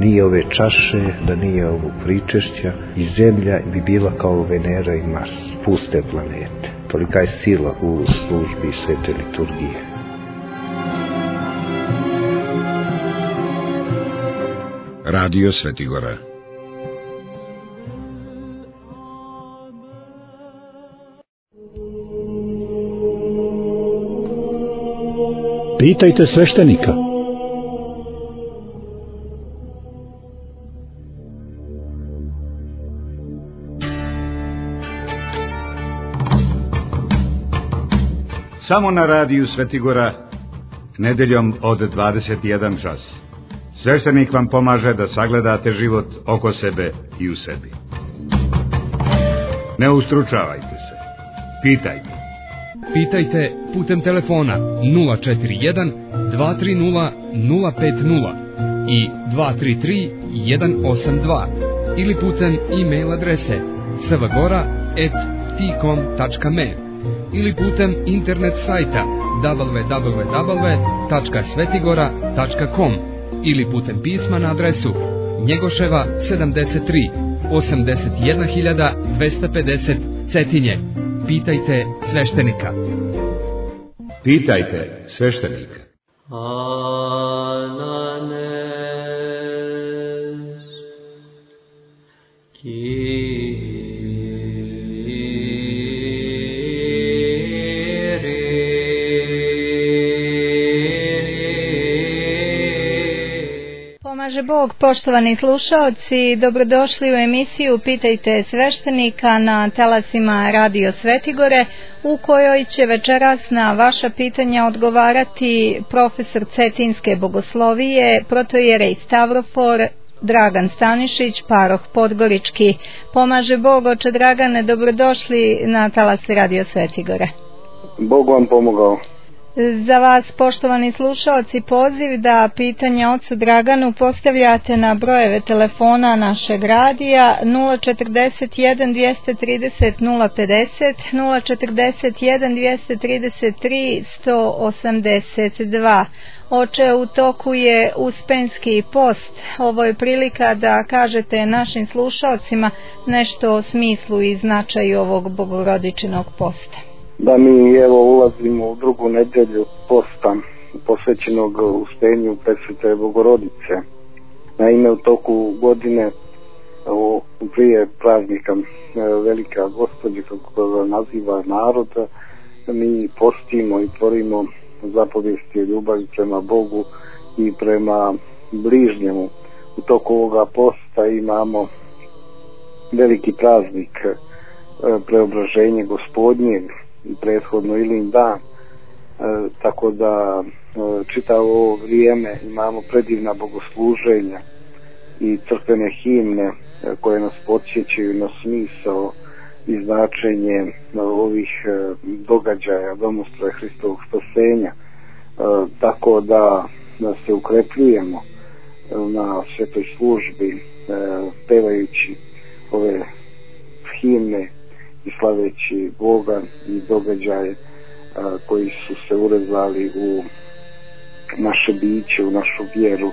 nije ove čaše, da nije ovog pričešća, i zemlja bi bila kao Venera i Mars, puste planete. Tolika je sila u službi svete liturgije. Radio Svetigora. Pitajte sveštenika. Samo na radiju Svetigora, nedeljom od 21 čas. Sveštenik vam pomaže da sagledate život oko sebe i u sebi. Ne ustručavajte se. Pitajte. Pitajte putem telefona 041 230 050 i 233 182 ili putem e-mail adrese svgora@tcom.me ili putem internet sajta www.svetigora.com ili putem pisma na adresu Njegoševa 73 81250 Cetinje. Pitajte sveštenika. Pitajte sveštenika. Pomaže Bog, poštovani slušaoci, dobrodošli u emisiju Pitajte sveštenika na talasima Radio Svetigore, u kojoj će večeras na vaša pitanja odgovarati profesor Cetinske bogoslovije, protoijerej Stavrofor Dragan Stanišić, paroh Podgorički. Pomaže Bog, oče Dragane, dobrodošli na talas Radio Svetigore. Bog vam pomogao. Za vas, poštovani slušalci, poziv da pitanja ocu Draganu postavljate na brojeve telefona našeg radija 041 230 050, 041 233 182. Oče, u toku je Uspenski post. Ovo je prilika da kažete našim slušalcima nešto o smislu i značaju ovog bogorodičinog posta. Da mi evo ulazimo u drugu nedelju posta posvećenog uspenju Presvete Bogorodice. Naime, u toku godine prije praznika Velika Gospođe, kako ga naziva narod, mi postimo i tvorimo zapovijesti o ljubavi prema Bogu i prema bližnjemu. U toku ovoga posta imamo veliki praznik Preobraženje Gospodnje i prethodno Ilin dan, tako da čitavo ovo vrijeme imamo predivna bogosluženja i crkvene himne koje nas podsjećaju na smisao i značenje ovih događaja domostroja Hristovog spasenja, tako da se ukrepljujemo na svetoj službi pevajući ove himne i slaveći Boga i događaje koji su se urezali u naše biće, u našu vjeru,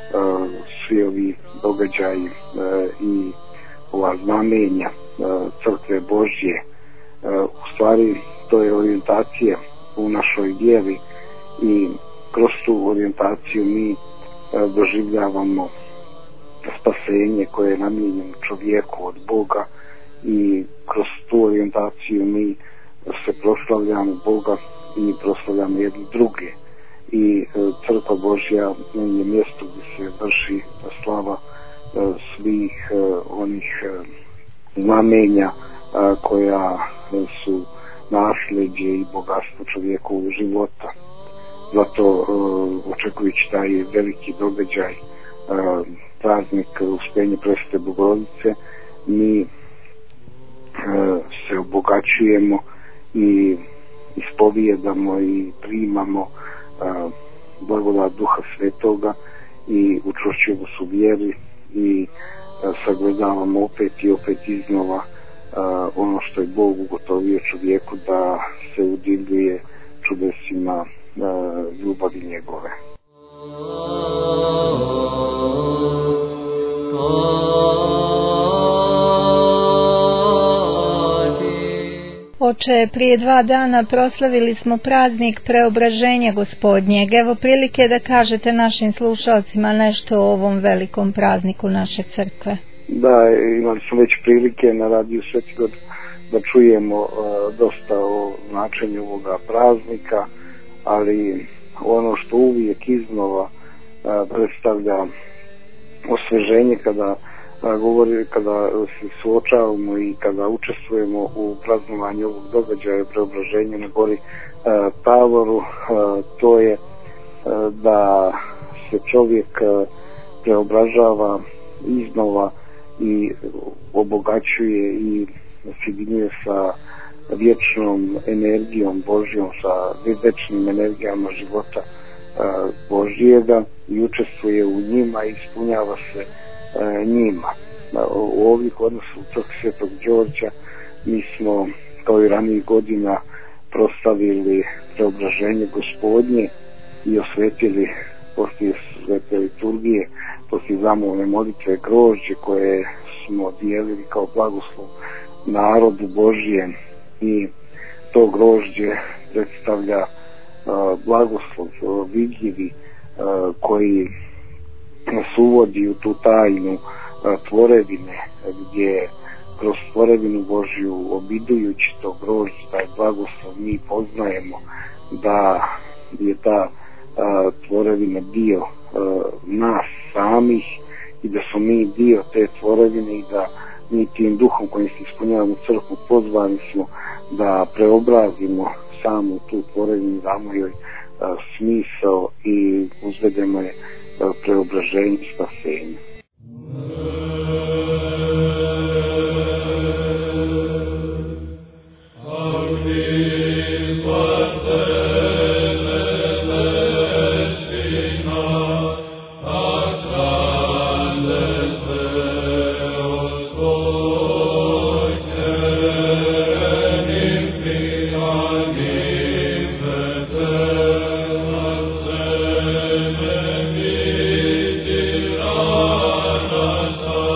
svi ovi događaji i ova znamenja crkve Božje. U stvari to je orijentacija u našoj vjeri i kroz tu orijentaciju mi doživljavamo spasenje koje je namijenjeno čovjeku od Boga i kroz tu orijentaciju mi se proslavljamo Boga i proslavljamo jedni druge i crkva Božja je mjesto gdje se vrši slava svih onih znamenja koja su nasljeđe i bogatstvo čovjekovog života. Zato očekujući taj veliki događaj, praznik uspenja Presvete Bogorodice, mi se obogaćujemo i ispovijedamo i primamo blagodat Duha Svetoga i učvršćujemo se u vjeri i sagledavamo opet i opet iznova ono što je Bog ugotovio čovjeku, da se udivljuje čudesima ljubavi njegove. Oče, prije 2 dana proslavili smo praznik Preobraženja Gospodnjeg. Evo prilike da kažete našim slušalcima nešto o ovom velikom prazniku naše crkve. Da, imali smo već prilike na radiju Svetigor da čujemo dosta o značenju ovoga praznika, ali ono što uvijek iznova predstavlja osveženje kada se suočavamo i kada učestvujemo u praznovanju ovog događaja Preobraženja na gori Tavoru, to je da se čovjek preobražava iznova i obogaćuje i sjedinjuje sa vječnom energijom Božjom, sa vječnim energijama života Božjega i učestvuje u njima i ispunjava se njima. U ovih odnosu u crkvi Svetog Đorđa mi smo kao i ranijih godina proslavili Preobraženje Gospodnje i osvetili poslije svete liturgije, poslije zamolne molitve grožđe koje smo dijelili kao blagoslov narodu Božjem, i to grožđe predstavlja blagoslov vidljivi koji nas uvodi u tu tajnu tvorevine, gdje kroz tvorevinu Božju, obidujući to grožđe, taj blagoslov, mi poznajemo da je ta tvorevina dio nas samih i da smo mi dio te tvorevine i da mi tim duhom kojim se ispunjavamo crkvu pozvani smo da preobrazimo samu tu tvorevinu, damo joj smisao i uzvedemo je preobraženje i spasenje. So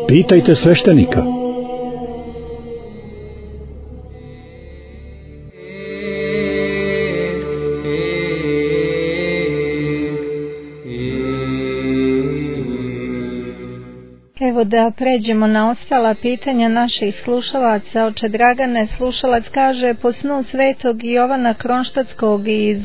Pitajte sveštenika. Evo da pređemo na ostala pitanja naših slušalaca. Oče Dragane, slušalac kaže: po snu svetog Jovana Kronštatskog iz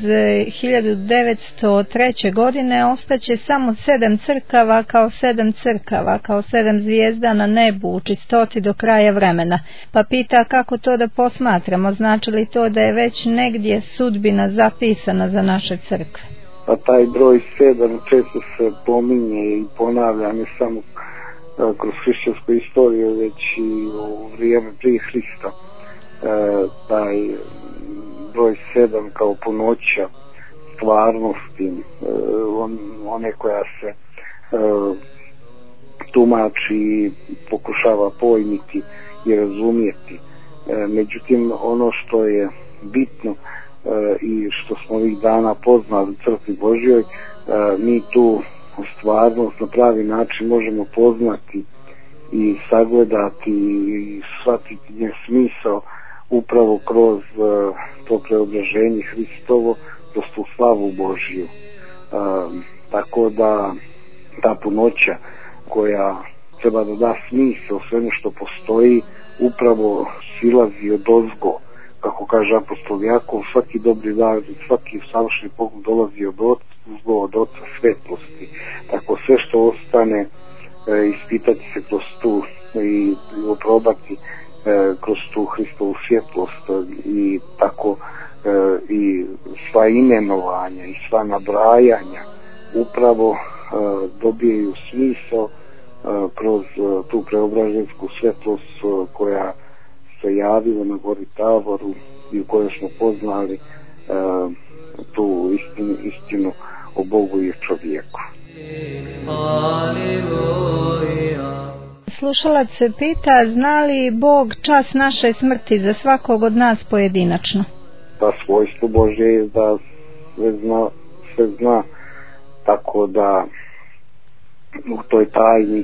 1903. godine ostaće samo 7 crkava kao 7 zvijezda na nebu u čistoti do kraja vremena. Pa pita kako to da posmatramo, znači li to da je već negdje sudbina zapisana za naše crkve? Pa taj broj 7 često se pominje i ponavlja ne samo kroz hrišćansku istoriju, već i u vrijeme prije Hrista. Taj broj 7 kao punoća stvarnosti, one koja se tumači i pokušava pojmiti i razumjeti. Međutim, ono što je bitno i što smo ovih dana poznali u Crkvi Božjoj, mi tu stvarnost na pravi način možemo poznati i sagledati i shvatiti njen smisao upravo kroz to preobraženje Hristovo, kroz tu slavu Božju. Tako da ta punoća koja treba da da smisao svemu što postoji upravo silazi od ozgo. Kako kaže apostol Jakov, svaki dobri dar, svaki savršeni pogled dolazi od Oca svetlosti. Tako sve što ostane, ispitati se kroz tu i oprobati kroz tu Hristovu svjetlost i tako i sva imenovanja i sva nabrajanja upravo dobijaju smisao kroz tu preobražensku svjetlost koja se javila na gori Tavoru i u kojoj smo poznali tu istinu o Bogu i čovjeku. Slušalac se pita: zna li Bog čas naše smrti za svakog od nas pojedinačno? Pa svojstvo Božje je da sve zna, tako da u toj tajni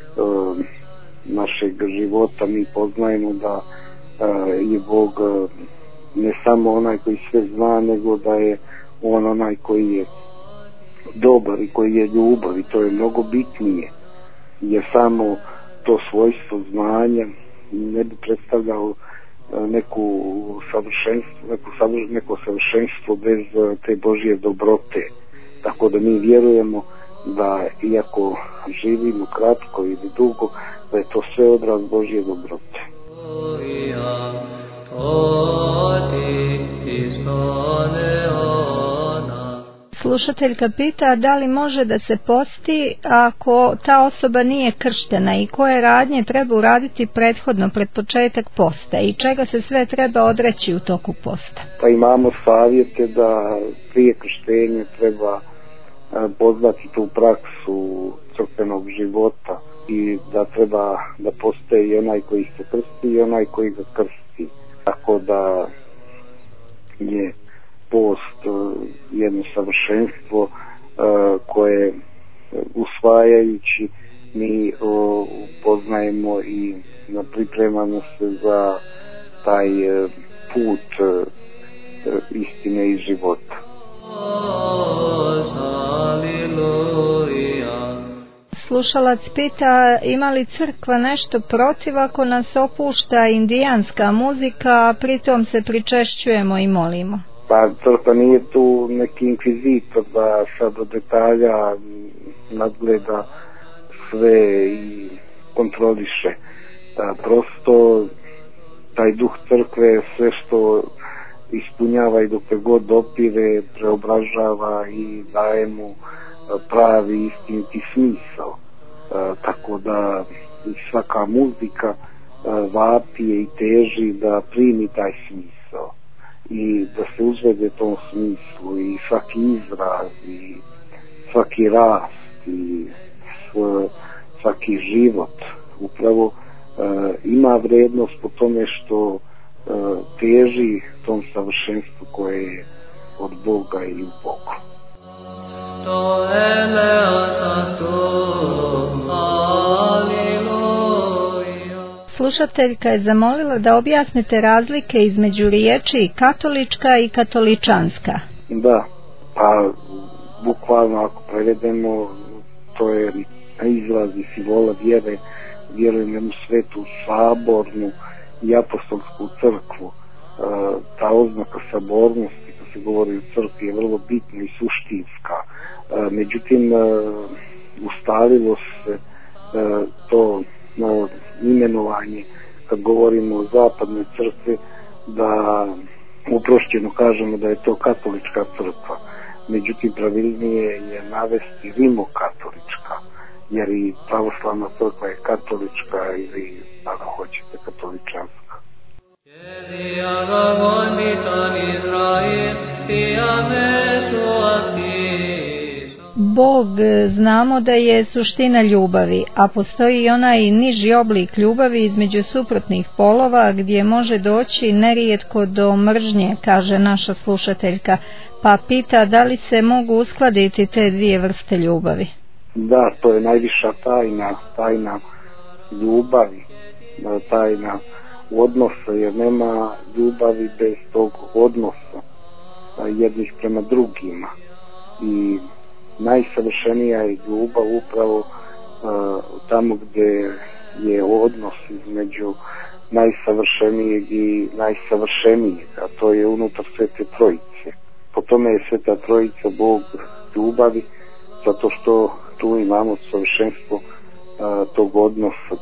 našeg života mi poznajemo da je Bog ne samo onaj koji sve zna, nego da je on onaj koji je dobar i koji je ljubav, i to je mnogo bitnije, jer samo to svojstvo znanja ne bi predstavljalo neko savršenstvo bez te Božje dobrote. Tako da mi vjerujemo da iako živimo kratko ili dugo, da je to sve odraz Božje dobrote. Slušateljka pita da li može da se posti ako ta osoba nije krštena i koje radnje treba uraditi prethodno pred početak posta i čega se sve treba odreći u toku posta. Pa imamo savjete da prije krštenja treba poznati tu praksu crkvenog života i da treba da postoji i onaj koji se krsti i onaj koji ga krsti. Tako da je post jedno savršenstvo koje usvajajući mi poznajemo i pripremamo se za taj put istine i života. Slušalac pita: ima li crkva nešto protiv ako nas opušta indijanska muzika, a pritom se pričešćujemo i molimo? Pa crkva nije tu neki inkvizitor da sad do detalja nadgleda sve i kontroliše. Prosto taj duh crkve sve što ispunjava i dok god dopire, preobražava i daje mu pravi istiniti smisao. Tako da svaka muzika vapije i teži da primi taj smisao i da se uzvede tom smislu, i svaki izraz i svaki rast i svaki život upravo ima vrednost po tome što teži tom savršenstvu koje je od Boga i u Bogu. To ele asanto, Alleluia. slušateljka je zamolila da objasnite razlike između riječi katolička i katoličanska. Da, pa bukvalno ako prevedemo, to je izraz i simbol vjere, vjerujem jednu svetu sabornu i apostolsku crkvu. Ta oznaka sabornosti, kad se govori o crkvi, je vrlo bitna i suštinska. Međutim, ustalilo se to imenovanje, kad govorimo o zapadnoj crkvi, da uprošćeno kažemo da je to katolička crkva. Međutim, pravilnije je navesti rimokatolička, jer i pravoslavna crkva je katolička ili, ako hoćete, katoličanska. Bog znamo da je suština ljubavi, a postoji i onaj niži oblik ljubavi između suprotnih polova gdje može doći nerijetko do mržnje, kaže naša slušateljka, pa pita da li se mogu uskladiti te dvije vrste ljubavi. Da, to je najviša tajna ljubavi, tajna odnosa, jer nema ljubavi bez tog odnosa jednih prema drugima. I najsavršenija je ljubav upravo tamo gdje je odnos između najsavršenijeg i najsavršenijeg, a to je unutar Svete Trojice. Po tome je Sveta Trojica Bog ljubavi, zato što tu imamo savršenstvo tog odnosa,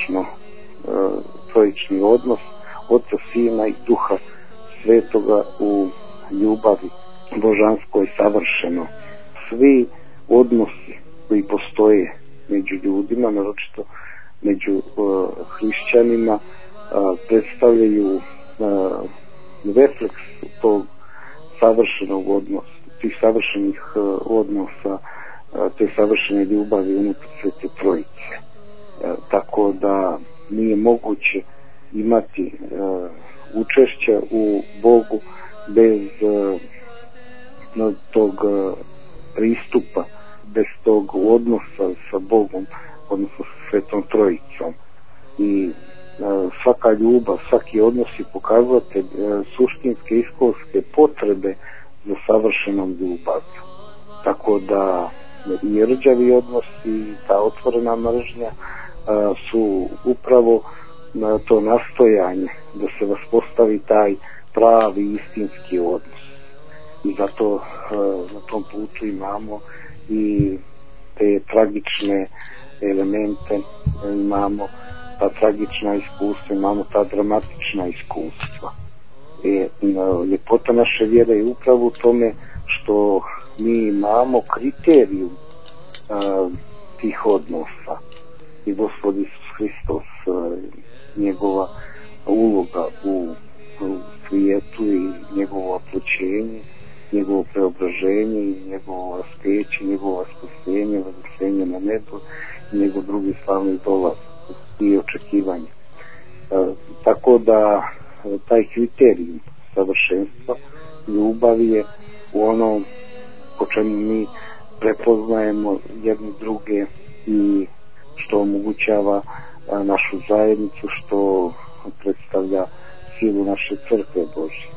trojični odnos Oca, Sina i Duha Svetoga u ljubavi božanskoj savršeno. Svi odnosi koji postoje među ljudima, naročito među hrišćanima, predstavljaju refleks tog savršenog odnosa, tih savršenih odnosa, te savršene ljubavi unutar Svete Trojice. Tako da nije moguće imati učešća u Bogu bez tog pristupa, bez tog odnosa sa Bogom, odnosno sa Svetom Trojicom. I svaka ljubav, svaki odnos je pokazatelj suštinske iskonske potrebe za savršenom ljubavlju. Tako da i rđavi odnosi i ta otvorena mržnja su upravo to nastojanje da se vaspostavi taj pravi istinski odnos. I zato na tom putu imamo i te tragične elemente, imamo ta tragična iskustva, imamo ta dramatična iskustva. Ljepota naše vjere je upravo u tome što mi imamo kriterijum tih odnosa. I Gospod Isus Hristos, njegova uloga u svijetu i njegovo oploćenje, njegovo preobraženje i njegovo raspeće, njegovo spasenje, vaskresenje na nebo i njegov drugi slavni dolazak i očekivanje. Tako da taj kriterijum savršenstva ljubavi je u onom po čemu mi prepoznajemo jedni druge i što omogućava našu zajednicu, što predstavlja silu naše crkve Božje.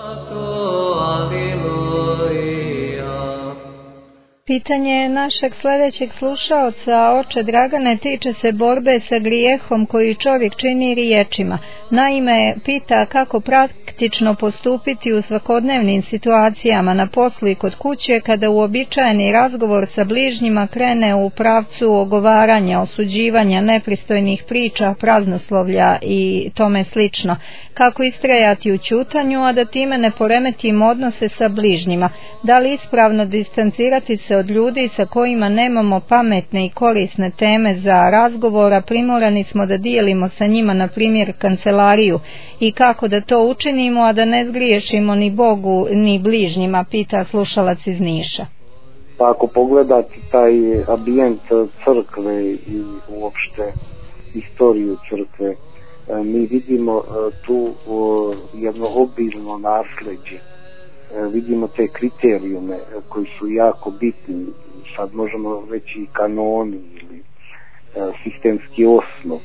Pitanje našeg sljedećeg slušaoca, oče Dragane, tiče se borbe sa grijehom koji čovjek čini riječima. Naime, pita kako praktično postupiti u svakodnevnim situacijama na poslu i kod kuće kada uobičajeni razgovor sa bližnjima krene u pravcu ogovaranja, osuđivanja, nepristojnih priča, praznoslovlja i tome slično. Kako istrajati u ćutanju, a da time ne poremetimo odnose sa bližnjima? Da li ispravno distancirati se od ljudi sa kojima nemamo pametne i korisne teme za razgovora, primorani smo da dijelimo sa njima, na primjer, kancelariju, i kako da to učinimo, a da ne zgriješimo ni Bogu ni bližnjima, pita slušalac iz Niša. Pa ako pogledate taj ambijent crkve i uopšte istoriju crkve, mi vidimo tu jedno obilno nasljeđe. Vidimo te kriterijume koji su jako bitni, sad možemo reći i kanoni ili sistemski osnov.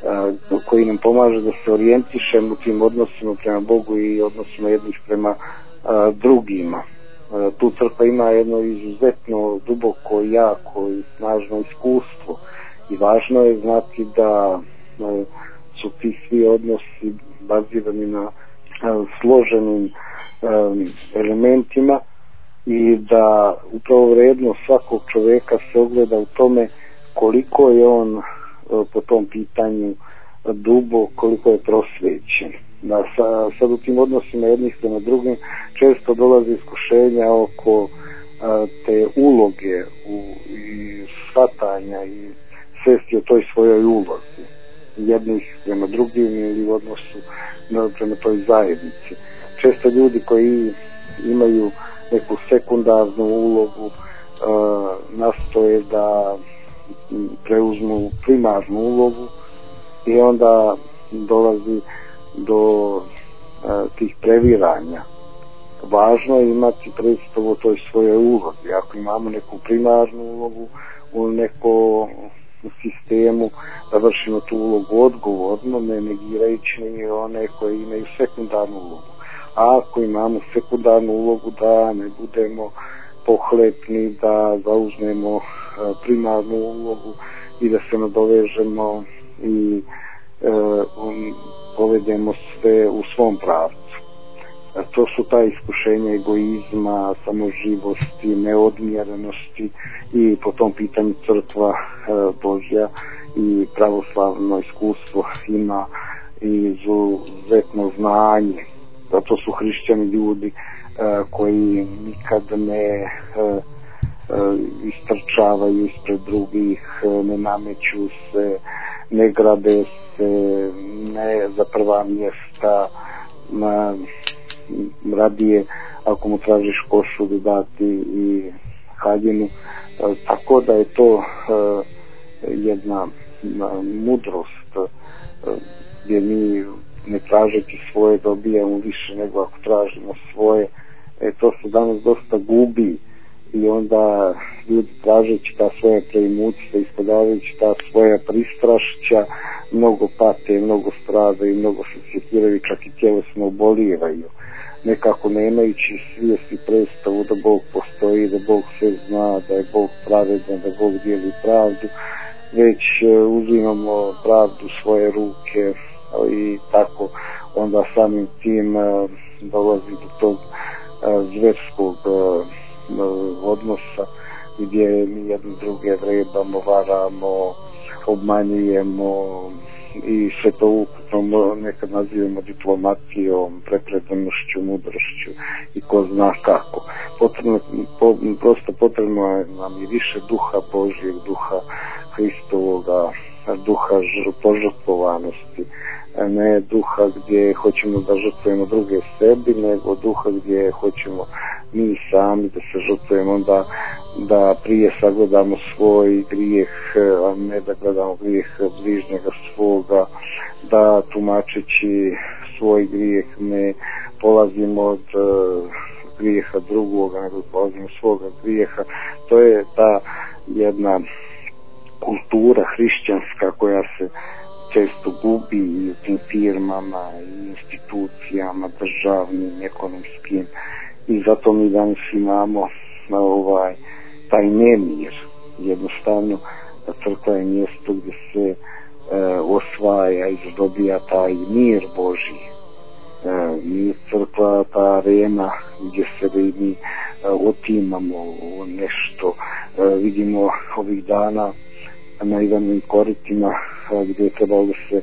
koji nam pomaže da se orijentišemo u tim odnosima prema Bogu i odnosima jednih prema drugima. Tu crkva ima jedno izuzetno duboko, jako i snažno iskustvo i važno je znati da su ti svi odnosi bazirani na složenim elementima i da upravo vrednost svakog čovjeka se ogleda u tome koliko je on po tom pitanju dubok, koliko je prosvećen. Da sad u tim odnosima jednih prema drugim često dolazi iskušenja oko te uloge i shvatanja i svesti o toj svojoj ulozi jednih prema drugim ili u odnosu prema toj zajednici. Često ljudi koji imaju neku sekundarnu ulogu nastoje da preuzmu primarnu ulogu i onda dolazi do tih previranja. Važno je imati predstavu o toj svojoj ulozi. Ako imamo neku primarnu ulogu u nekom sistemu, da vršimo tu ulogu odgovorno, ne negirajući ni one koje imaju sekundarnu ulogu. A ako imamo sekundarnu ulogu, da ne budemo pohlepni, da zauzmemo primarnu ulogu i da se nadovežemo i povedemo sve u svom pravcu. To su ta iskušenja egoizma, samoživosti, neodmjerenosti i po tom pitanju crkva Božja i pravoslavno iskustvo ima izuzetno znanje. Zato su hrišćani ljudi koji nikad ne istrčavaju ispred drugih, ne nameću se, ne grabe se, ne za prva mjesta, radije ako mu tražiš košulju dati i haljinu. Tako da je to jedna mudrost gdje mi ne tražeći svoje dobijamo više nego ako tražimo svoje. To se danas dosta gubi i onda ljudi tražeći ta svoja preimućstva, ispodavajući ta svoja pristrašća, mnogo pate, mnogo stradaju, mnogo se sekiraju, čak i tjelesno oboliraju. Nekako nemajući svijesti predstavu da Bog postoji, da Bog sve zna, da je Bog pravedan, da Bog dijeli pravdu, već uzimamo pravdu u svoje ruke i tako onda samim tim dolazi do tog zverskog odnosa gdje mi jedni druge vrebamo, varamo, obmanjujemo i sve to ukupno nekad nazivamo diplomatijom, prepredanošću, mudrošću i ko zna kako. Prosto potrebno nam je više duha Božjeg, duha Hristovoga, duha požrtvovanosti, ne duha gdje hoćemo da žrtvujemo druge sebi, nego duha gdje hoćemo mi sami da se žrtvujemo, da prije sagledamo svoj grijeh, a ne da gledamo grijeh bližnjega svoga, da tumačeći svoj grijeh ne polazimo od grijeha drugoga, nego polazimo svoga grijeha. To je ta jedna kultura hrišćanska koja se često gubi i u tim firmama i institucijama državnim, ekonomskim, i zato mi danas imamo taj nemir. Jednostavno crkva je mjesto gdje se osvaja i dobija taj mir Božji. Nije crkva ta arena gdje se mi otimamo nešto. Vidimo ovih dana na Ivanovim koritima gdje je trebalo da se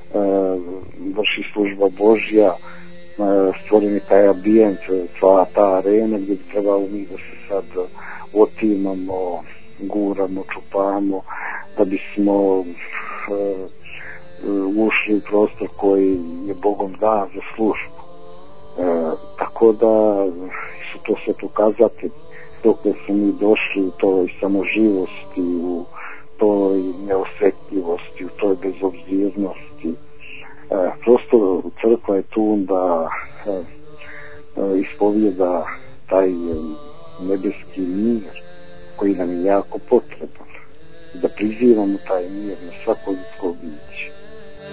vrši služba Božja, stvoren je taj ambijent, sva ta arena gdje bi trebalo mi da se sad otimamo, guramo, čupamo, da bismo ušli u prostor koji je Bogom dan za službu. Tako da su to sve pokazatelji dok smo mi došli u toj samoživosti, u toj neosjetljivosti, u toj bezobzirnosti. Prosto crkva je tu da ispovijeda taj nebeski mir koji nam je jako potreban, da prizivamo taj mir na svako ljudsko biće.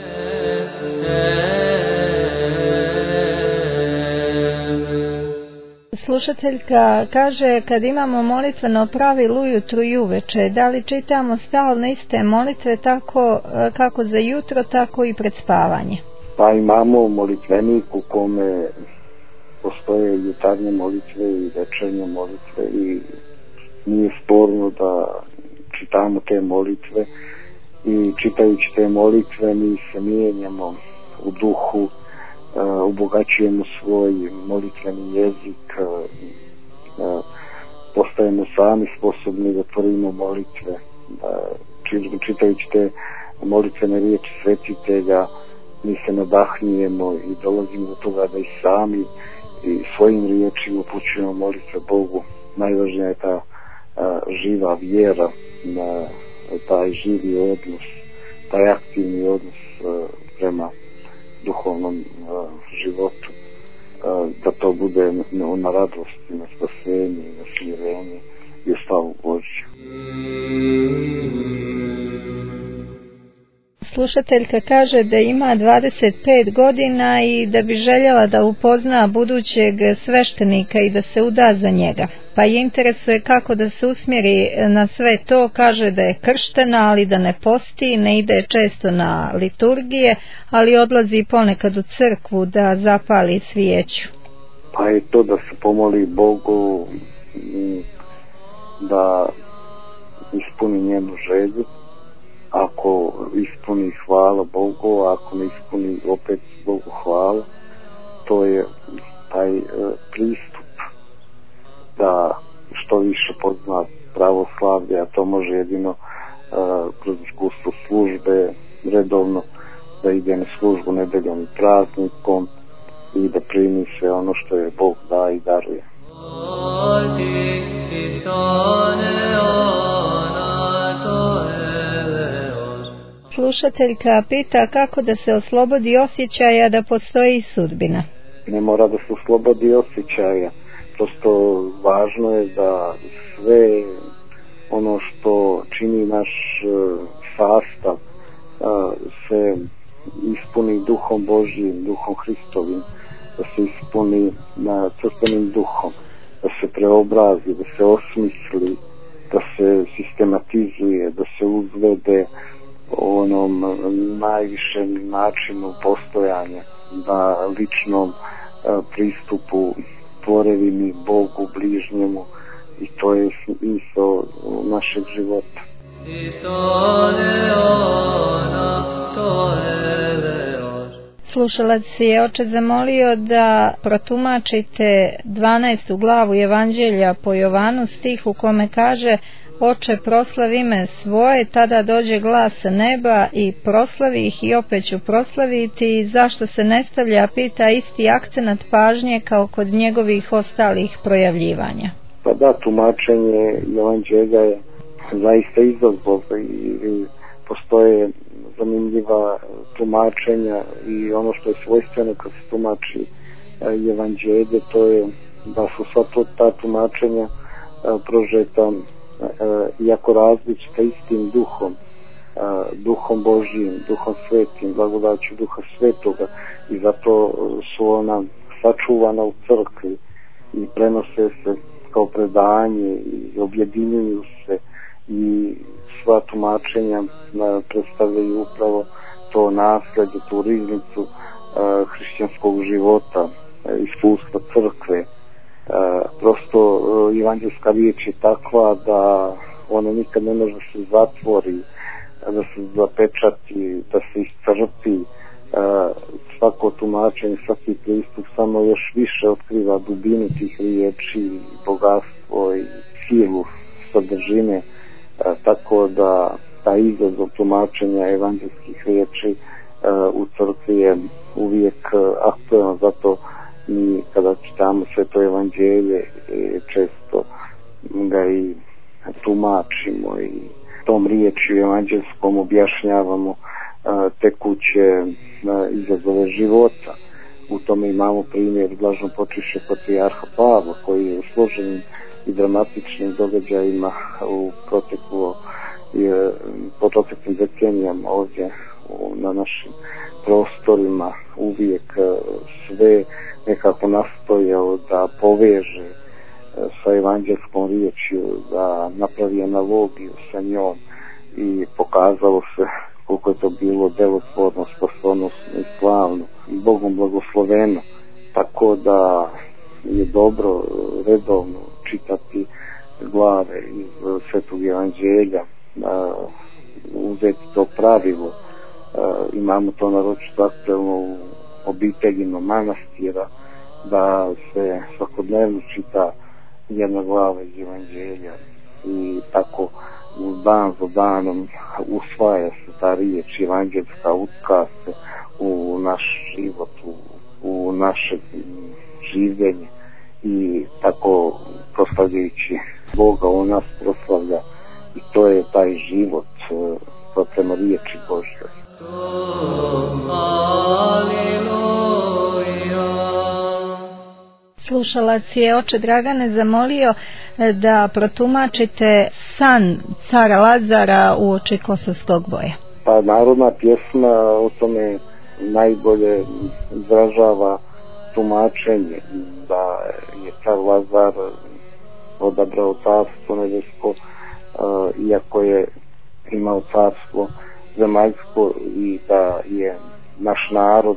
Slušateljka kaže, kad imamo molitveno pravilo ujutru i uveče, da li čitamo stalno iste molitve tako kako za jutro, tako i pred spavanje? Pa imamo molitvenik u kome postoje jutarnje molitve i večernje molitve i nije sporno da čitamo te molitve i čitajući te molitve mi se mijenjamo u duhu, obogaćujemo svoj molitveni jezik, postajemo sami sposobni da tvorimo molitve, čitajući te molitvene riječi svetitelja mi se nadahnjujemo i dolazimo do toga da i sami i svojim riječima upućujemo molitve Bogu. Najvažnija je ta živa vjera, taj živi odnos, taj aktivni odnos prema duhovnom životu, da to bude na radosti, na spasenje, na smirenje i u slavu Božju. Slušateljka kaže da ima 25 godina i da bi željela da upozna budućeg sveštenika i da se uda za njega. Pa je interesuje kako da se usmjeri na sve to, kaže da je krštena, ali da ne posti, ne ide često na liturgije, ali odlazi ponekad u crkvu da zapali svijeću. Pa je to da se pomoli Bogu da ispuni njenu želju. Ako ispuni, hvala Bogu, ako ne ispuni, opet Bogu hvala. To je taj pristup da što više pozna pravoslavlje, a to može jedino kroz iskustvo službe redovno, da ide na službu nedeljom i praznikom i da primi sve ono što je Bog da i daruje. Slušateljka pita kako da se oslobodi osjećaja da postoji sudbina. Ne mora da se oslobodi osjećaja, prosto važno je da sve ono što čini naš sastav se ispuni duhom Božjim, duhom Hristovim, da se ispuni na crkvenim duhom, da se preobrazi, da se osmisli, da se sistematizuje, da se uzvede onom najvišem načinu postojanja, na ličnom pristupu tvorevini Bogu, bližnjemu, i to je smisao našeg života. Slušalac je oče zamolio da protumačite 12. glavu Evanđelja po Jovanu, stih u kome kaže: Oče, proslavi ime svoje, tada dođe glas neba i proslavi ih i opet ću proslaviti. Zašto se ne stavlja, pita, isti akcenat pažnje kao kod njegovih ostalih projavljivanja? Pa da, tumačenje Evanđelja je zaista izazov i postoje zanimljiva tumačenja i ono što je svojstveno kad se tumači Evanđelje, to je da su sva ta tumačenja prožeta jako različita istim duhom, duhom Božjim, duhom svetim, blagodaću duha svetoga, i zato su ona sačuvana u crkvi i prenose se kao predanje i objedinjuju se, i sva tumačenja predstavljaju upravo to nasljeđe, tu riznicu hrišćanskog života, iskustva crkve. Prosto evanđelska riječ je takva da ona nikad ne može se zatvori, da se zapečati, da se iscrpi. Svako tumačenje, svaki pristup samo još više otkriva dubinu tih riječi, bogatstvo i silu sadržine, tako da taj izazov tumačenja evanđelskih riječi u crkvi je uvijek aktuelno. Zato mi kada čitamo sve to evanđelje često ga i tumačimo i tom riječju evanđelskom objašnjavamo tekuće izazove života. U tome imamo primjer blaženopočivšeg patrijarha Pavla, koji je u složenim i dramatičnim događajima po proteklim decenijama ovdje na našim prostorima uvijek sve nekako nastojao da poveže sa evanđelskom riječju, da napravi analogiju sa njom i pokazalo se koliko je to bilo delotvorno, spasonosno i slavno i Bogom blagosloveno. Tako da je dobro redovno čitati glave iz Svetog evanđelja, uzeti to pravilo. Imamo to naročito aktuelno u obiteljima manastira, da se svakodnevno čita jedna glava iz evanđelja i tako dan za danom usvaja se ta riječ evanđelska, utka se u naš život, u naše življenje i tako proslavljajući Boga on nas proslavlja i to je taj život prema riječi Božjoj. Slušalac je oče Dragane zamolio da protumačite san cara Lazara uoči kosovskog boja. Pa narodna pjesma o tome najbolje izražava tumačenje da je car Lazar odabrao carstvo nebesko, iako je imao carstvo zemaljsko, i da je naš narod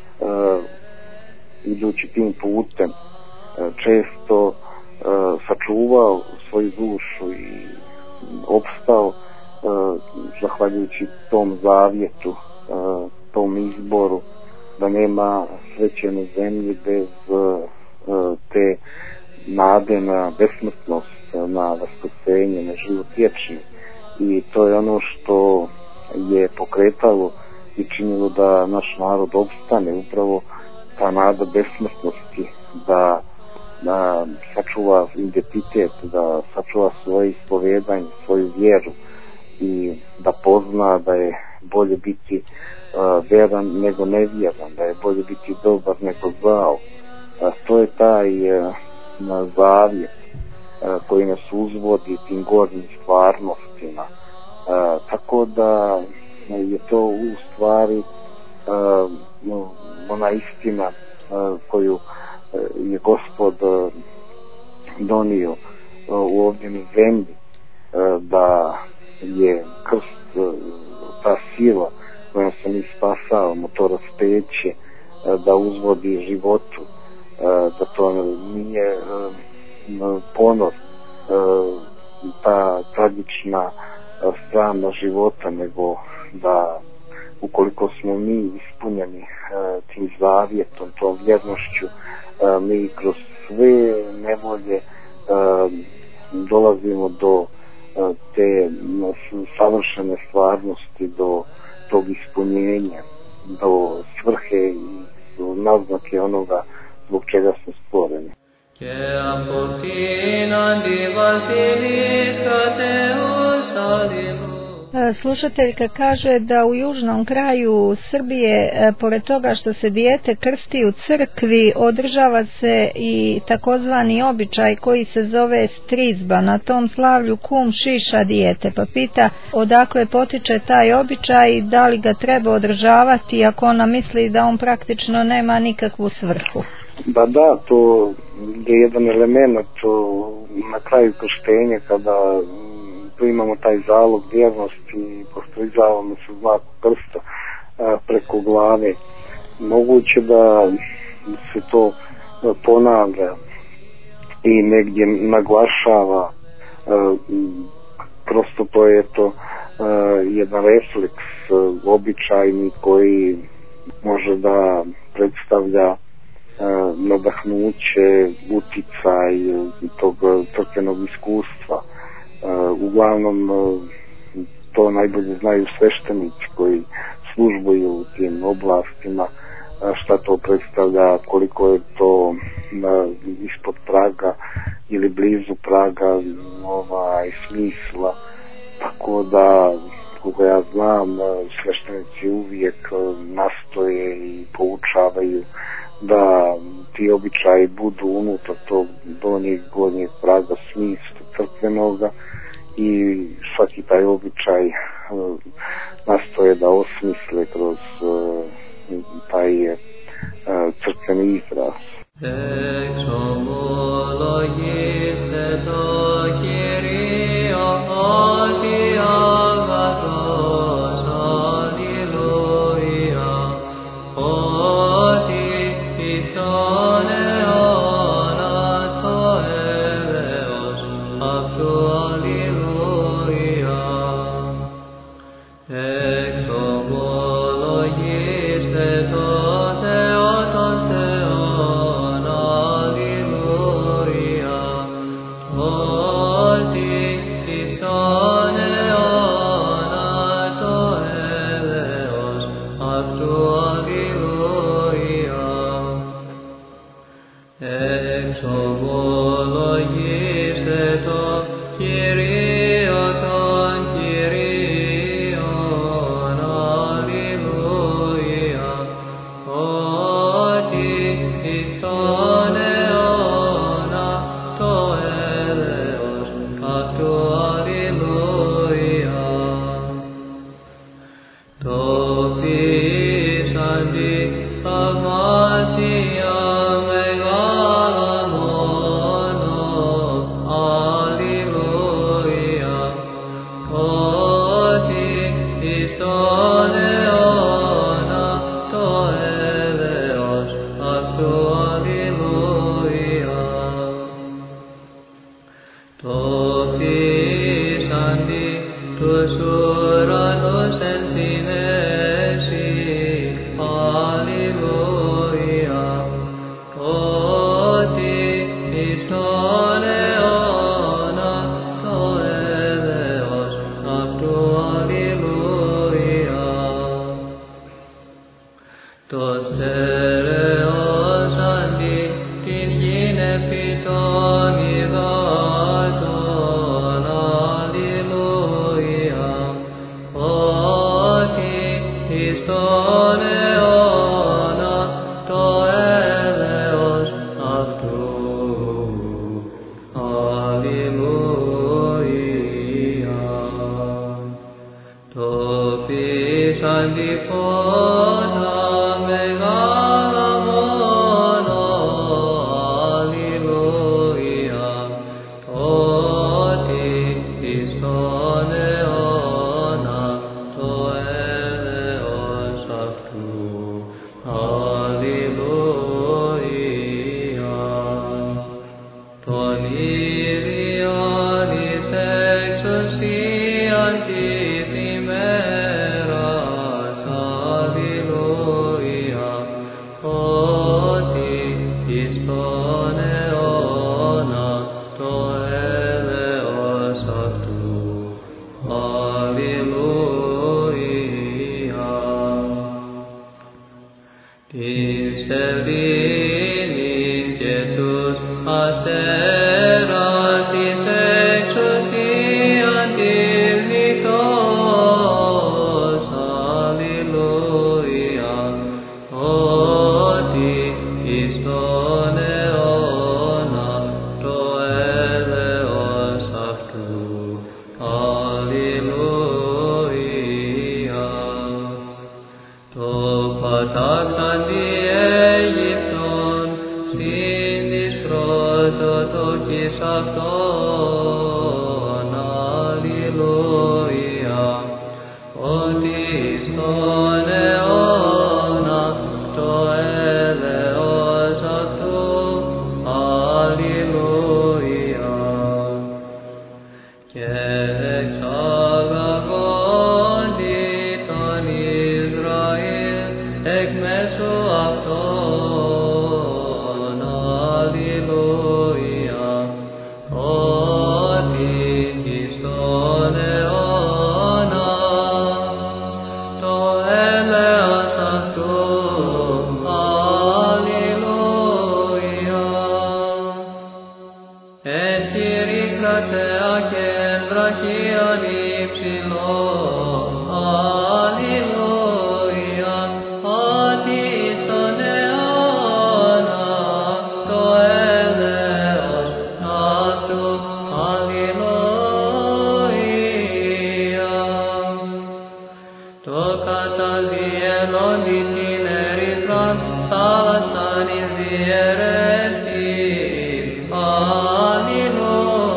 idući tim putem često sačuvao svoju dušu i opstao zahvaljujući tom zavjetu, tom izboru da nema sreće na zemlji bez te nade na besmrtnost, na vaskrsenje, na život vječni. I to je ono što je pokretalo i činilo da naš narod opstane, upravo ta nada besmrtnosti, da sačuva identitet, da sačuva svoje ispovedanje, svoju vjeru i da pozna da je bolje biti vjeran nego nevjeran, da je bolje biti dobar nego zao. To je taj zavjet koji nas uzvodi tim gornjim stvarnostima. Tako da je to u stvari ona istina koju je Gospod donio u ovdje zemlji, da je krst ta sila kojom se mi spasavamo, to raspeće, da uzvodi životu, da to nije ponor, ta tragična strana života, nego da ukoliko smo mi ispunjeni tim zavjetom, tom vjernošću, mi kroz sve nevolje dolazimo do te savršene stvarnosti, do tog ispunjenja, do svrhe i do naznake onoga zbog čega smo stvoreni. Slušateljka kaže da u južnom kraju Srbije, pored toga što se dijete krsti u crkvi, održava se i takozvani običaj koji se zove strizba. Na tom slavlju kum šiša dijete, pa pita odakle potiče taj običaj i da li ga treba održavati ako ona misli da on praktično nema nikakvu svrhu. Da, to je jedan element na kraju krštenja, kada tu imamo taj zalog vjernosti i postrojavamo se znaku krsta preko glave. Moguće da se to ponavlja i negdje naglašava, prosto to je to jedan refleks običajni koji može da predstavlja nadahnuće, uticaj tog crkvenog iskustva. Uglavnom to najbolje znaju sveštenici koji službuju u tim oblastima, šta to predstavlja, koliko je to ispod praga ili blizu praga smisla. Tako da, koliko ja znam, sveštenici uvijek nastoje i poučavaju da ti običaji budu unutar tog donjeg gornjeg praga smisla crkvenoga i svaki taj običaj nastoje da osmisle kroz taj crkveni izraz. Alleluia.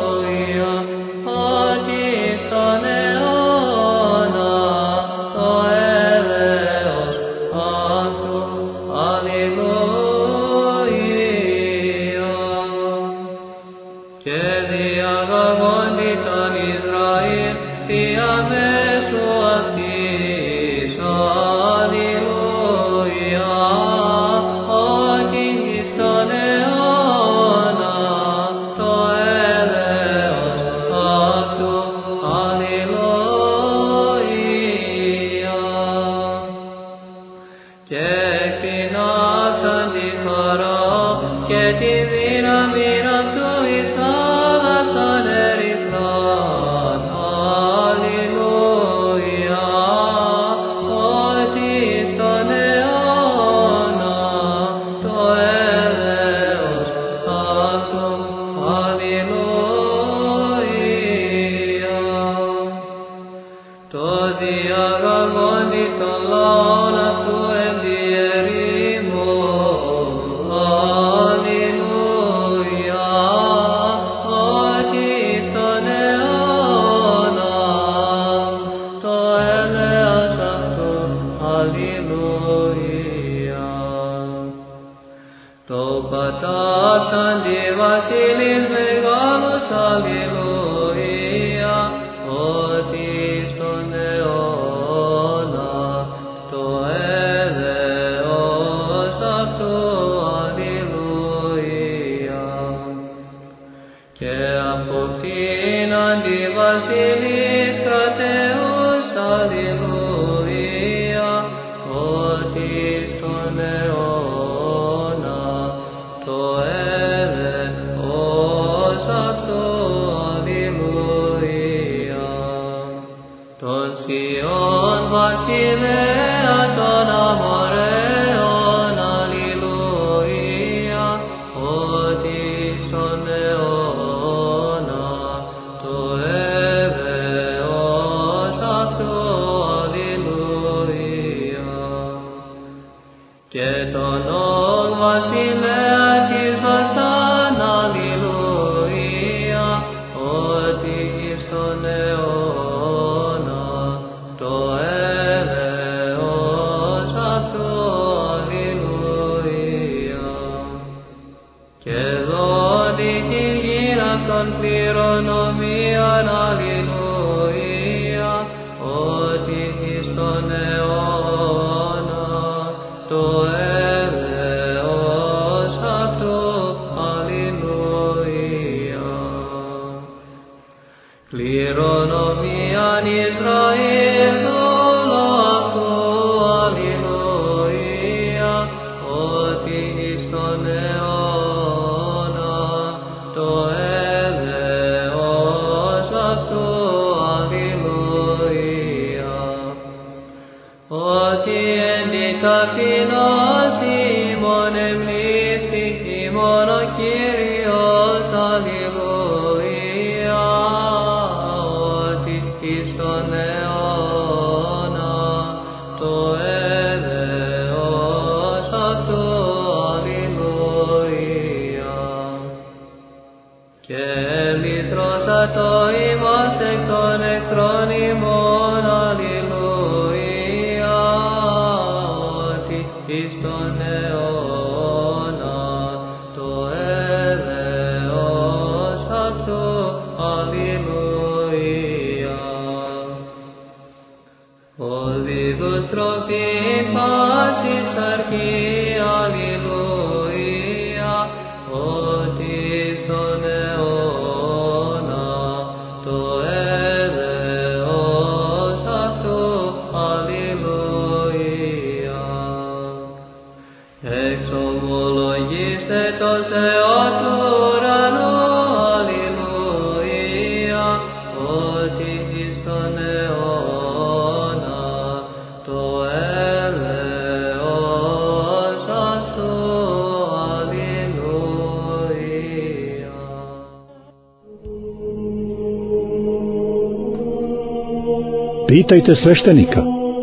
Pitajte sveštenika.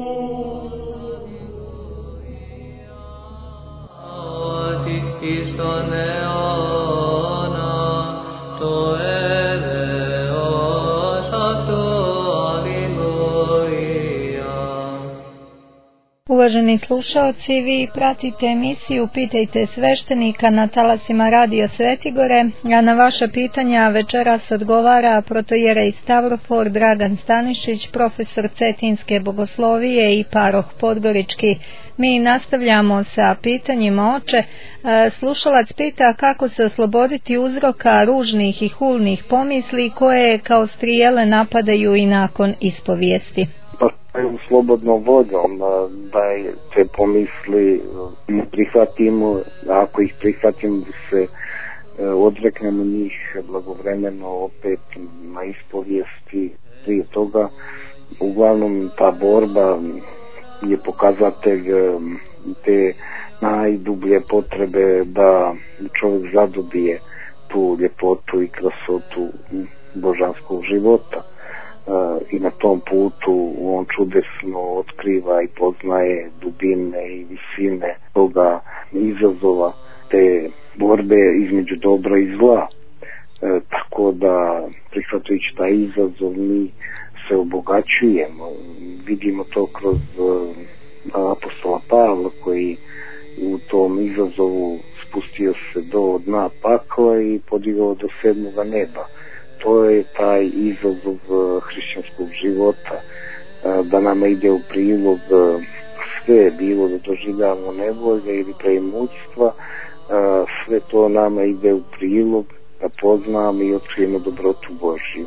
Uvaženi slušaoci, vi pratite emisiju Pitajte sveštenika na talasima Radio Svetigore, a na vaša pitanja večeras odgovara protojerej Stavrofor Dragan Stanišić, profesor Cetinske bogoslovije i paroh Podgorički. Mi nastavljamo sa pitanjima, oče. Slušalac pita kako se osloboditi uzroka ružnih i hulnih pomisli koje kao strijele napadaju i nakon ispovijesti. Slobodnom voljom da te pomisli prihvatimo, ako ih prihvatimo da se odreknemo njih blagovremeno opet na ispovijesti. Prije toga uglavnom ta borba je pokazatelj te najdublje potrebe da čovjek zadobije tu ljepotu i krasotu božanskog života. i na tom putu on čudesno otkriva i poznaje dubine i visine toga izazova, te borbe između dobra i zla. Tako da prihvatajući taj izazov mi se obogaćujemo. Vidimo to kroz apostola Pavla koji u tom izazovu spustio se do dna pakla i podigao do 7. neba. To je taj izazov hrišćanskog života, da nama ide u prilog sve, bilo da doživljavamo nevolje ili preimućstva, sve to nama ide u prilog da poznamo i otkrijemo dobrotu Božju.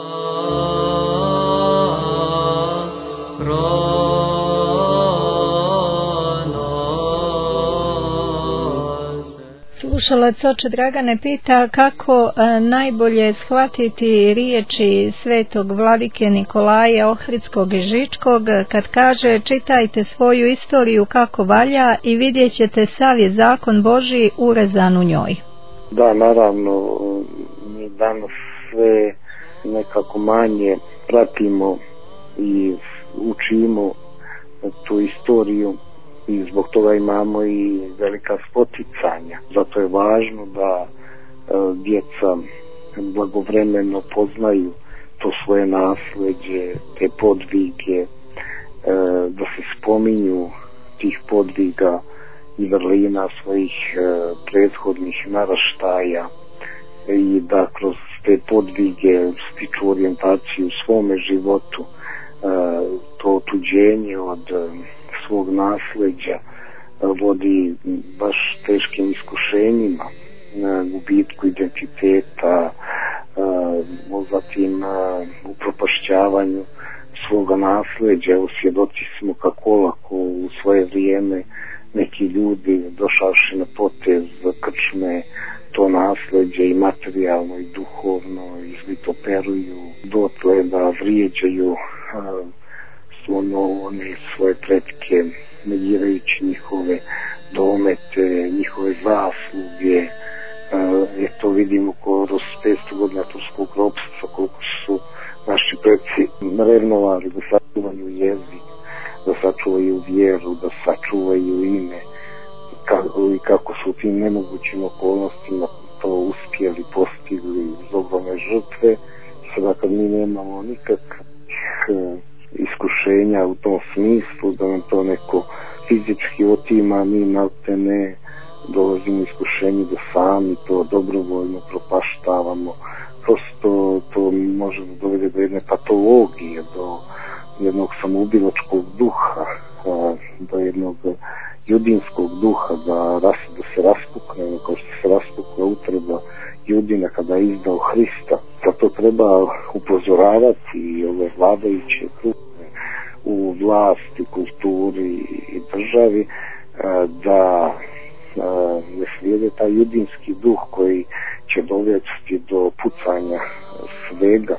Slušalac oče Dragane pita kako najbolje shvatiti riječi svetog vladike Nikolaja Ohridskog i Žičkog kad kaže čitajte svoju istoriju kako valja i vidjet ćete sav je zakon Božji urezan u njoj. Da, naravno, mi danas sve nekako manje pratimo i učimo tu istoriju i zbog toga imamo i velika spoticanja. Zato je važno da djeca blagovremeno poznaju to svoje nasleđe, te podvige, da se spominju tih podviga i vrlina svojih prethodnih naraštaja i da kroz te podvige stiču orijentaciju u svome životu, to otuđenje od svog nasleđa vodi baš teškim iskušenjima, gubitku identiteta, zatim upropašćavanju svoga nasleđa. Evo, svjedoci smo kako olako u svoje vrijeme neki ljudi došavši na potez krčme to nasleđe i materijalno i duhovno izvitoperuju dotle da vrijeđaju one svoje pretke, negirajući njihove domete, njihove zasluge. To vidimo kroz 500 godina turskog ropstva, koliko su naši preci revnovali da sačuvaju jezik, da sačuvaju vjeru, da sačuvaju ime i kako su u tim nemogućim okolnostima to uspjeli, postigli uz ogromne žrtve. Sada kad mi nemamo nikakvih iskušenja u tom smislu da nam to neko fizički otima, mi malte ne dolazimo iskušenju da sami to dobrovoljno propaštavamo. Prosto to može da dovede do jedne patologije, do jednog samoubilačkog duha, do jednog judinskog duha, da se raspukne, kao što se raspukla utreba Judina kada je izdao Hrista. Zato treba upozoravati i ove vladajuće kruge u vlasti, kulturi i državi da ne slijede taj judinski duh koji će dovesti do pucanja svega,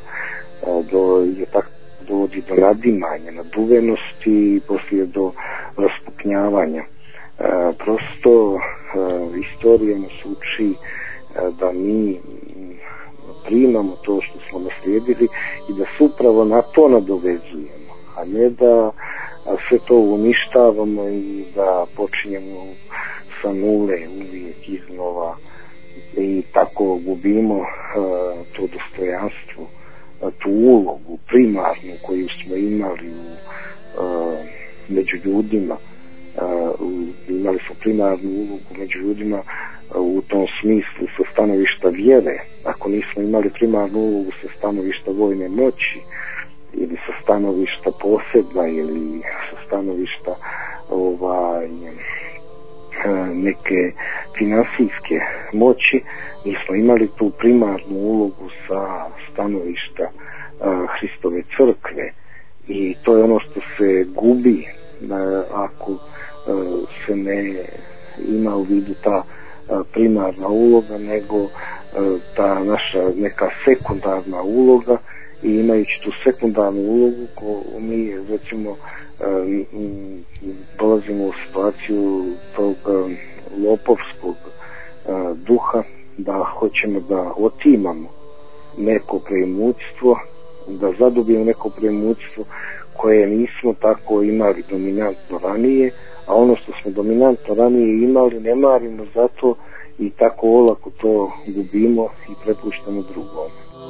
dovodi do nadimanja, naduvenosti i poslije do raspuknjavanja. Prosto istorija nas uči da mi primamo to što smo naslijedili i da se upravo na to nadovezujemo, a ne da sve to uništavamo i da počinjemo sa nule uvijek iznova i tako gubimo to dostojanstvo, tu ulogu primarnu koju smo imali među ljudima. Imali smo primarnu ulogu među ljudima u tom smislu sa stanovišta vjere. Ako nismo imali primarnu ulogu sa stanovišta vojne moći ili sa stanovišta posebna ili sa stanovišta neke finansijske moći, mi smo imali tu primarnu ulogu sa stanovišta Hristove crkve i to je ono što se gubi ako se ne ima u vidu ta primarna uloga, nego ta naša neka sekundarna uloga. I imajući tu sekundarnu ulogu, mi recimo dolazimo u situaciju tog lopovskog duha, da hoćemo da otimamo neko preimućstvo da zadobijemo neko premoćstvo koje nismo tako imali dominantno ranije, a ono što smo dominantno ranije imali ne marimo zato i tako olako to gubimo i prepuštamo drugom.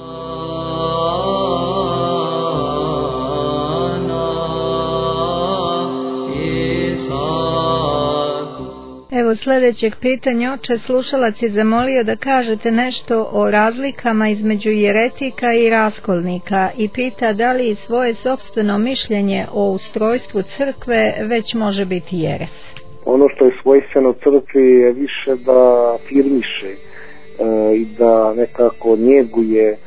Evo sljedećeg pitanja, oče, slušalac je zamolio da kažete nešto o razlikama između jeretika i raskolnika i pita da li svoje sopstveno mišljenje o ustrojstvu crkve već može biti jeres. Ono što je svojstveno crkvi je više da afirmiše i da nekako njeguje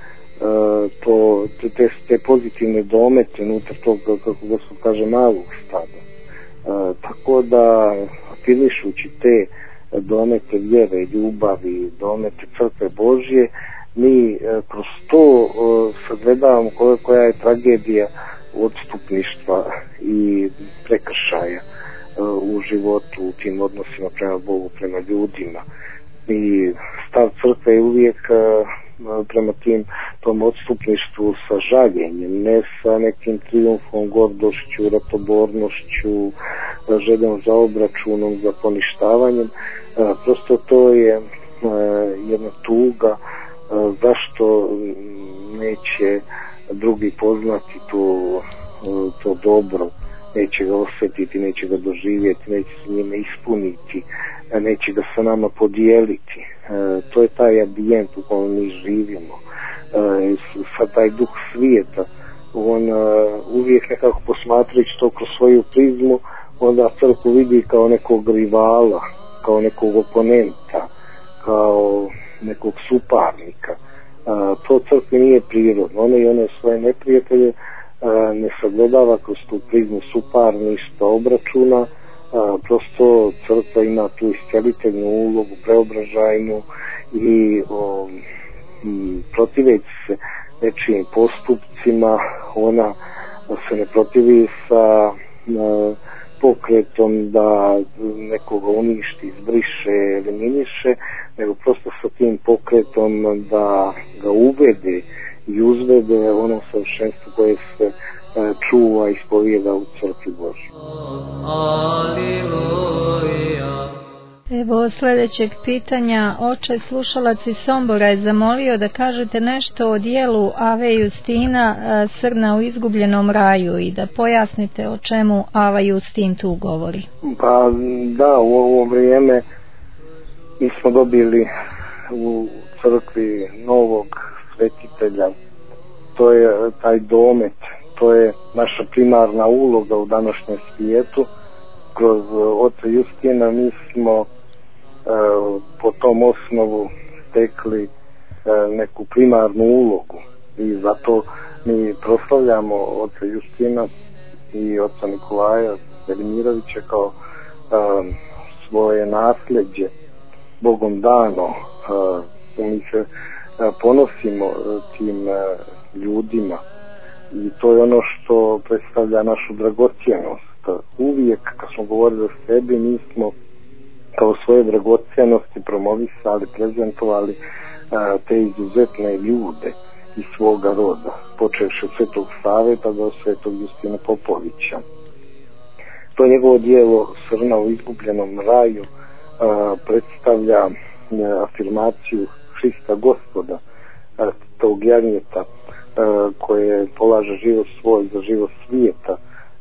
te pozitivne domete unutar tog, kako da se kaže, malog stada. Tako da afirmišući te domete vjere, ljubavi, domete crkve Božje, mi kroz to sagledavamo koja je tragedija odstupništva i prekršaja u životu, u tim odnosima prema Bogu, prema ljudima. I stav crkve je uvijek prema tom odstupništvu sa žaljenjem, ne sa nekim trijumfom, gordošću, ratobornošću, željom za obračunom, za poništavanjem. Prosto to je jedna tuga zašto neće drugi poznati to dobro, neće ga osjetiti, neće ga doživjeti, neće se njime ispuniti, neće ga sa nama podijeliti. To je taj ambijent u kojem mi živimo. Sad taj duh svijeta, on uvijek nekako posmatrajući to kroz svoju prizmu, onda crkvu vidi kao nekog rivala, kao nekog oponenta, kao nekog suparnika. To crkvi nije prirodno. One svoje neprijatelje ne sagledava kroz tu prizmu suparništva, obračuna. Prosto crkva ima tu isceliteljnu ulogu, preobražajnu i protiveći se nečijim postupcima, ona se ne protivi sa pokretom da nekoga uništi, izbriše, eliminiše, nego prosto sa tim pokretom da ga uvede i uzvede ono savršenstvo koje se čuva i ispovijeda u crkvi Božjoj. Evo sljedećeg pitanja, oče, slušalac iz Sombora je zamolio da kažete nešto o dijelu Ave Justina, Srna u izgubljenom raju, i da pojasnite o čemu Ava Justin tu govori. Pa da, u ovo vrijeme mi smo dobili u crkvi novog svetitelja, to je taj domet, to je naša primarna uloga u današnjem svijetu. Kroz oca Justina mi smo po tom osnovu stekli neku primarnu ulogu i zato mi proslavljamo oca Justina i oca Nikolaja Velimirovića kao svoje nasljeđe Bogom dano. Mi se ponosimo tim ljudima i to je ono što predstavlja našu dragocjenost. Uvijek kad smo govorili o sebi, mi smo kao svoje dragocjenosti promovisali, prezentovali te izuzetne ljude iz svoga roda, počevši od Svetog Save pa do Svetog Justina Popovića. To njegovo dijelo Srna u izgubljenom raju predstavlja afirmaciju Hrista Gospoda, tog janjeta koje polaže život svoj za život svijeta,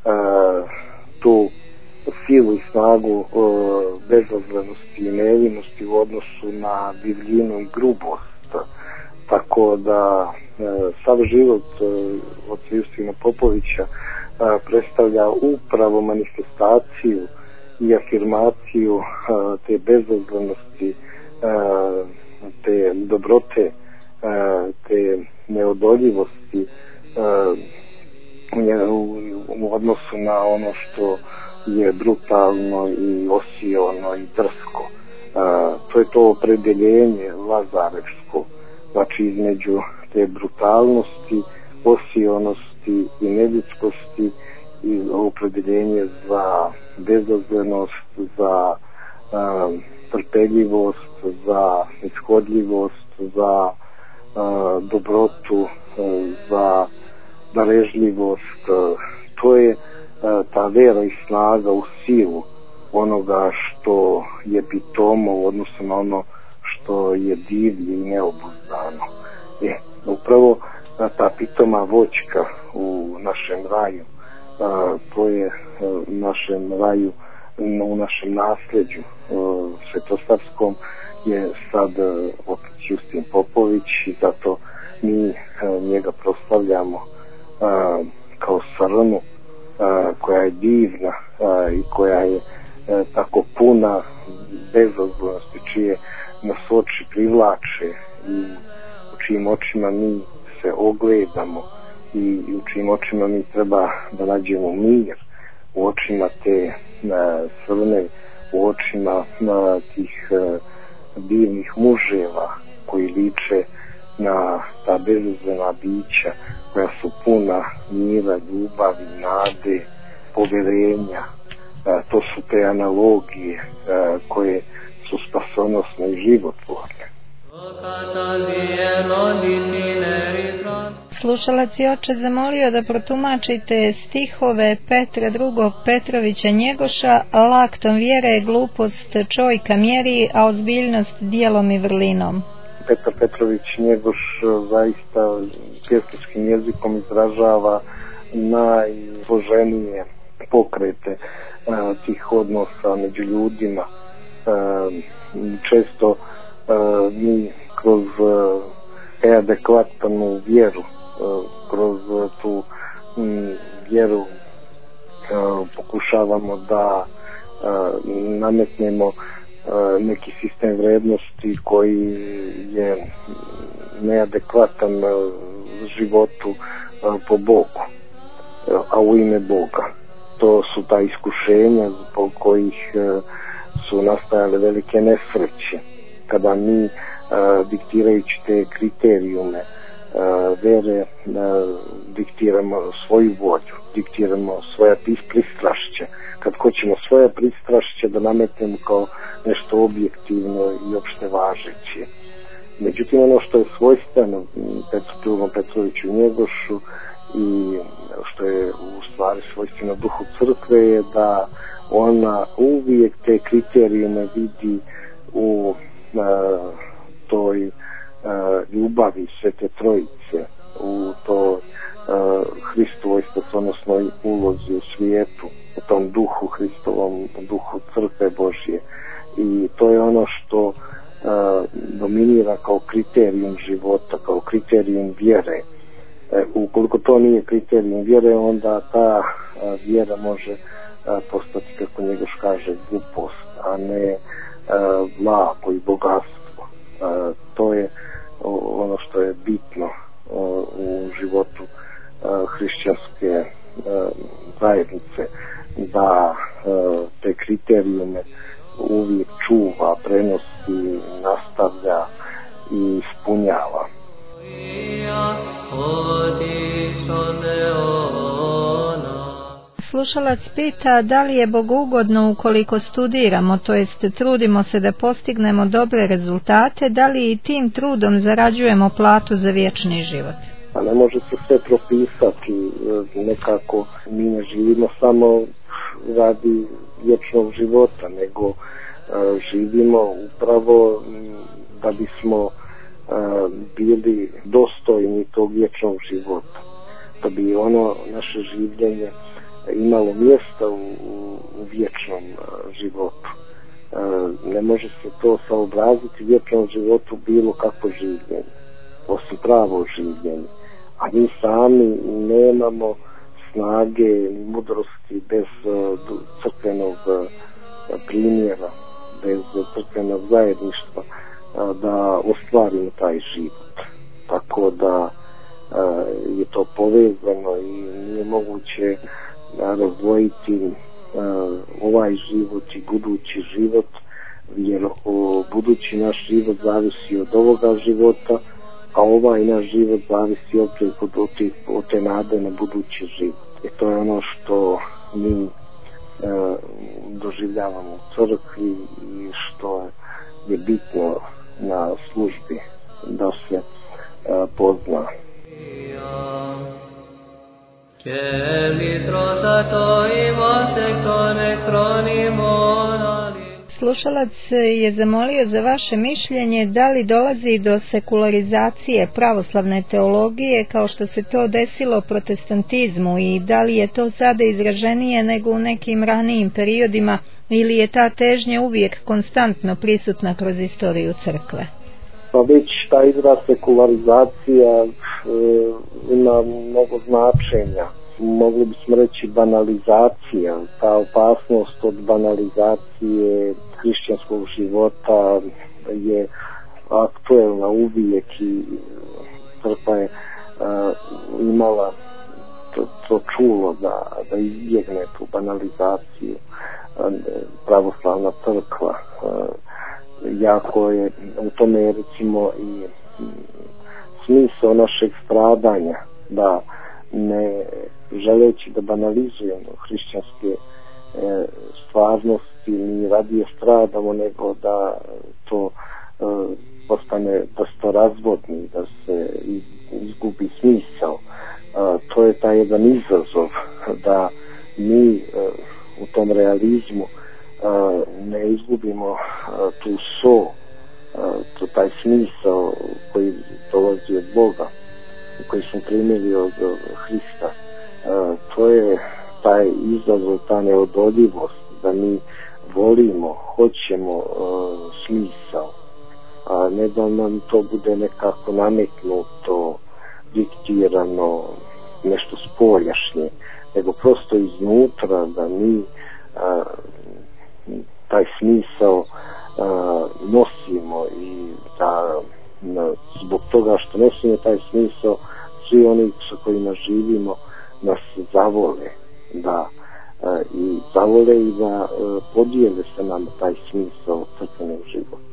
tu silu i snagu bezazlenosti i nevinosti u odnosu na divljinu i grubost. Tako da sav život od Justina Popovića predstavlja upravo manifestaciju i afirmaciju te bezazlenosti, te dobrote, te neodoljivosti u odnosu na ono što je brutalno i osiono i drsko. To je to opredeljenje lazarevsko, znači između te brutalnosti, osionosti i neljudskosti i opredeljenje za bezazlenost, za trpeljivost, za ishodljivost, za dobrotu, za darežljivost, to je ta vera i snaga u silu onoga što je pitomo u odnosu na ono što je divlje i neobuzdano. Upravo ta pitoma voćka u našem raju, to je u našem raju, u našem nasljeđu svetosarskom je sad otac Justin Popović i zato mi njega proslavljamo kao srnu koja je divna i koja je tako puna bezazlenosti, čije nas oči privlače i u čijim očima mi se ogledamo i u čijim očima mi treba da nađemo mir, u očima te srne, u očima tih divnih muževa koji liče na ta bezazlena bića koja su puna mira, ljubavi, nade, poverenja. To su te analogije koje su spasonosne i životvorne. Slušalac je oče zamolio da protumačite stihove Petra II. Petrovića Njegoša: laktom vjere glupost čovjeka mjeri, a ozbiljnost dijelom i vrlinom. Petar Petrović Njegoš zaista pjesničkim jezikom izražava najsloženije pokrete tih odnosa među ljudima. Često mi kroz adekvatnu vjeru, kroz tu vjeru pokušavamo da nametnemo neki sistem vrednosti koji je neadekvatan životu po Bogu, a u ime Boga. To su ta iskušenja zbog kojih su nastajale velike nesreće, kada mi diktirajući te kriterijume vere diktiramo svoju volju, diktiramo svoja pristrašća. Kad hoćemo svoja pristrašća da nametnemo kao nešto objektivno i opšte važeće. Međutim, ono što je svojstveno Petru II. Petroviću Njegošu i što je u stvari svojstveno duhu crkve je da ona uvijek te kriterijume vidi u toj ljubavi Svete Trojice, u toj Hristovoj spasonosnoj ulozi u svijetu, u tom duhu Hristovom, duhu crkve Božje. I to je ono što dominira kao kriterijum života, kao kriterijum vjere. Ukoliko to nije kriterijum vjere, onda ta vjera može postati, kako Njegoš kaže, glupost, a ne blago i bogatstvo. To je ono što je bitno u životu hrišćanske zajednice, da te kriterijume uvijek čuva, prenosi, nastavlja i ispunjava. Slušalac pita da li je bogugodno ukoliko studiramo, to jest trudimo se da postignemo dobre rezultate, da li i tim trudom zarađujemo platu za vječni život? A ne može se sve propisati, nekako mi ne živimo samo radi vječnog života, nego živimo upravo da bismo bili dostojni tog vječnog života, da bi ono naše življenje imalo mjesta u vječnom životu. Ne može se to saobraziti vječnom životu bilo kakvo življenje, osim pravo življenje. A mi sami nemamo snage ni mudrosti bez crkvenog primjera, bez crkvenog zajedništva da ostvarimo taj život. Tako da je to povezano i nije moguće razdvojiti ovaj život i budući život, jer budući naš život zavisi od ovoga života, a ovaj naš život zavisi opet od te nade na budući život. I to je ono što mi doživljavamo u crkvi i što je bitno na službi da se pozna. Slušalac je zamolio za vaše mišljenje da li dolazi do sekularizacije pravoslavne teologije kao što se to desilo protestantizmu i da li je to sada izraženije nego u nekim ranijim periodima ili je ta težnja uvijek konstantno prisutna kroz istoriju crkve? Pa već ta izraz sekularizacija ima mnogo značenja. Mogli bismo reći banalizacija, ta opasnost od banalizacije hrišćanskog života je aktuelna uvijek i crkva je imala to čulo da izbjegne tu banalizaciju. Pravoslavna crkva jako je u tome recimo i smisao našeg stradanja, da ne želeći da banalizujemo hrišćanske stvarnosti, mi radije stradamo nego da to postane prostorazvodni, da se izgubi smisao. To je taj jedan izazov da mi u tom realizmu ne izgubimo tu taj smisao koji dolazi od Boga, koji smo primili od Hrista. To je taj izazov, ta neodoljivost da mi volimo, hoćemo smisao, a ne da nam to bude nekako nametnuto, diktirano, nešto spoljašnje, nego prosto iznutra da mi taj smisao nosimo i da zbog toga što nosimo taj smisao, svi oni sa kojima živimo nas zavole, da i zavole i da podijele se nam taj smisao crkvenog života.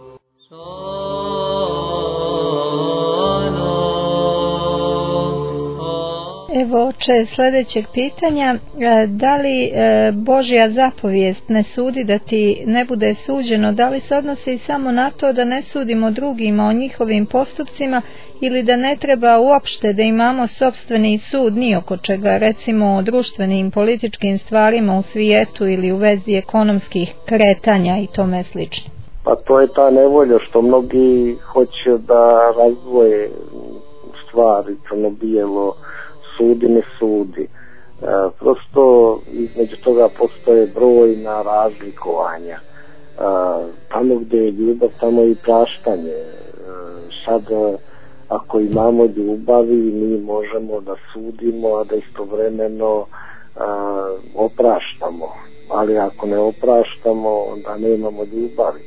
Evo oče sljedećeg pitanja, da li Božja zapovijest ne sudi da ti ne bude suđeno, da li se odnosi samo na to da ne sudimo drugima o njihovim postupcima ili da ne treba uopšte da imamo sopstveni sud ni oko čega, recimo o društvenim političkim stvarima u svijetu ili u vezi ekonomskih kretanja i tome slično? Pa to je ta nevolja što mnogi hoće da razdvoje stvari crno-bijelo, sudi ne sudi. Prosto između toga postoje brojna razlikovanja. Tamo gdje je ljubav, tamo je i praštanje. Sad ako imamo ljubavi, mi možemo da sudimo, a da istovremeno opraštamo. Ali ako ne opraštamo, onda nemamo ljubavi.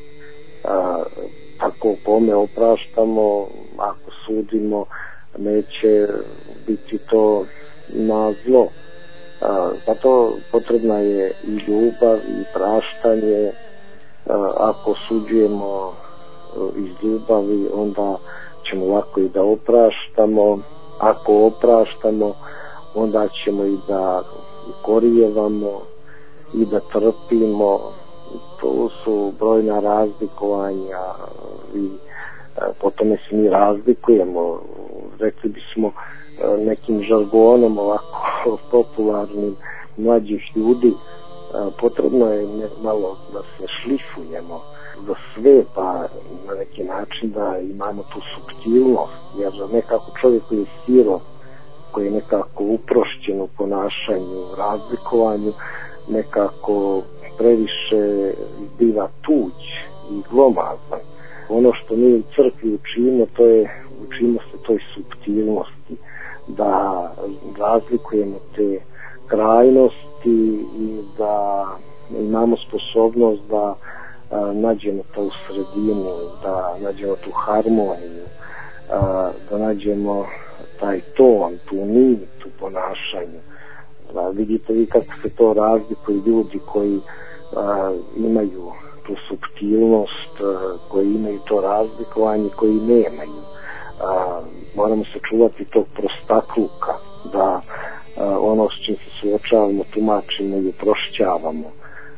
Tako kome opraštamo, ako sudimo, neće biti to na zlo. Zato potrebna je i ljubav i praštanje. Ako suđujemo iz ljubavi, onda ćemo lako i da opraštamo. Ako opraštamo, onda ćemo i da korijevamo i da trpimo. To su brojna razlikovanja i po tome se mi razlikujemo, rekli bismo nekim žargonom ovako popularnim mlađih ljudi. Potrebno je malo da se šlifujemo do sve, pa na neki način da imamo tu suptilnost, jer nekako čovjek koji je sirov, koji je nekako uprošćen u ponašanju, razlikovanju, nekako previše biva tuđ i glomazan. Ono što mi u crkvi učimo se toj suptilnosti, da razlikujemo te krajnosti i da imamo sposobnost da nađemo tu sredinu, da nađemo tu harmoniju, da nađemo taj ton, tu nit u ponašanju. Da vidite vi kako se to razlikuju ljudi koji imaju tu suptilnost, koji imaju to razlikovanje, koji nemaju. Moramo se čuvati tog prostakluka, da ono s čim se suočavamo tumačimo i uprošćavamo.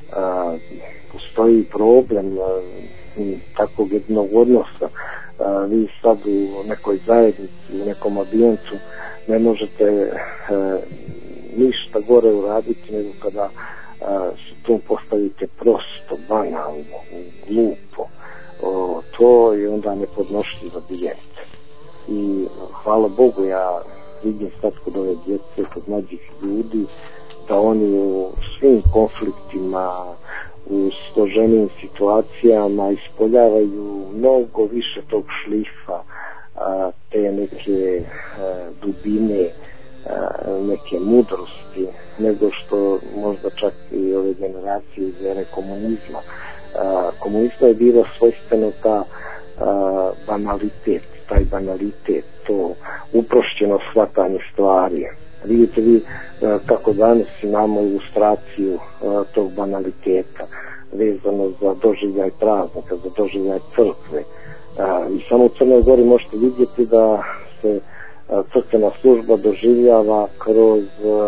Postoji problem takvog jednog odnosa. Vi sad u nekoj zajednici, u nekom ambijentu ne možete ništa gore uraditi nego kada se tu postavite prosto, banalno, glupo. To je onda nepodnošljiv ambijent. I hvala Bogu, ja vidim sad kod ove djece, kod mlađih ljudi, da oni u svim konfliktima, u složenim situacijama ispoljavaju mnogo više tog šlifa, te neke dubine, neke mudrosti, nego što možda čak i ove generacije iz ere komunizma. Komunizma je bila svojstveno ta banalitet, taj banalitet, to uprošćeno shvatanje stvari. Vidite vi kako danas imamo ilustraciju tog banaliteta vezano za doživljaj praznika, za doživljaj crkve. I samo u Crnoj Gori možete vidjeti da se crkvena služba doživljava kroz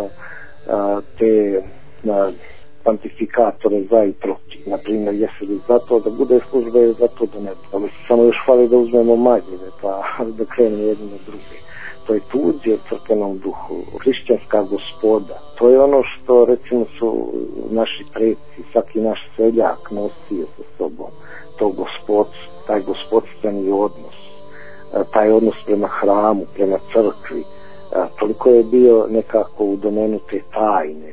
te kvantifikatore za i protiv. Naprimjer, jesu li zato da bude služba ili zato da ne. Ali se samo još hvali da uzmemo magnjeve, pa da krenemo jedno na druge. To je tuđe crkvenom duhu, hrišćanska gospoda. To je ono što recimo su naši preci, svaki naš seljak nosio sa sobom. To gospodstvo, taj gospodstveni odnos, taj odnos prema hramu, prema crkvi. Toliko je bio nekako u domenu te tajne,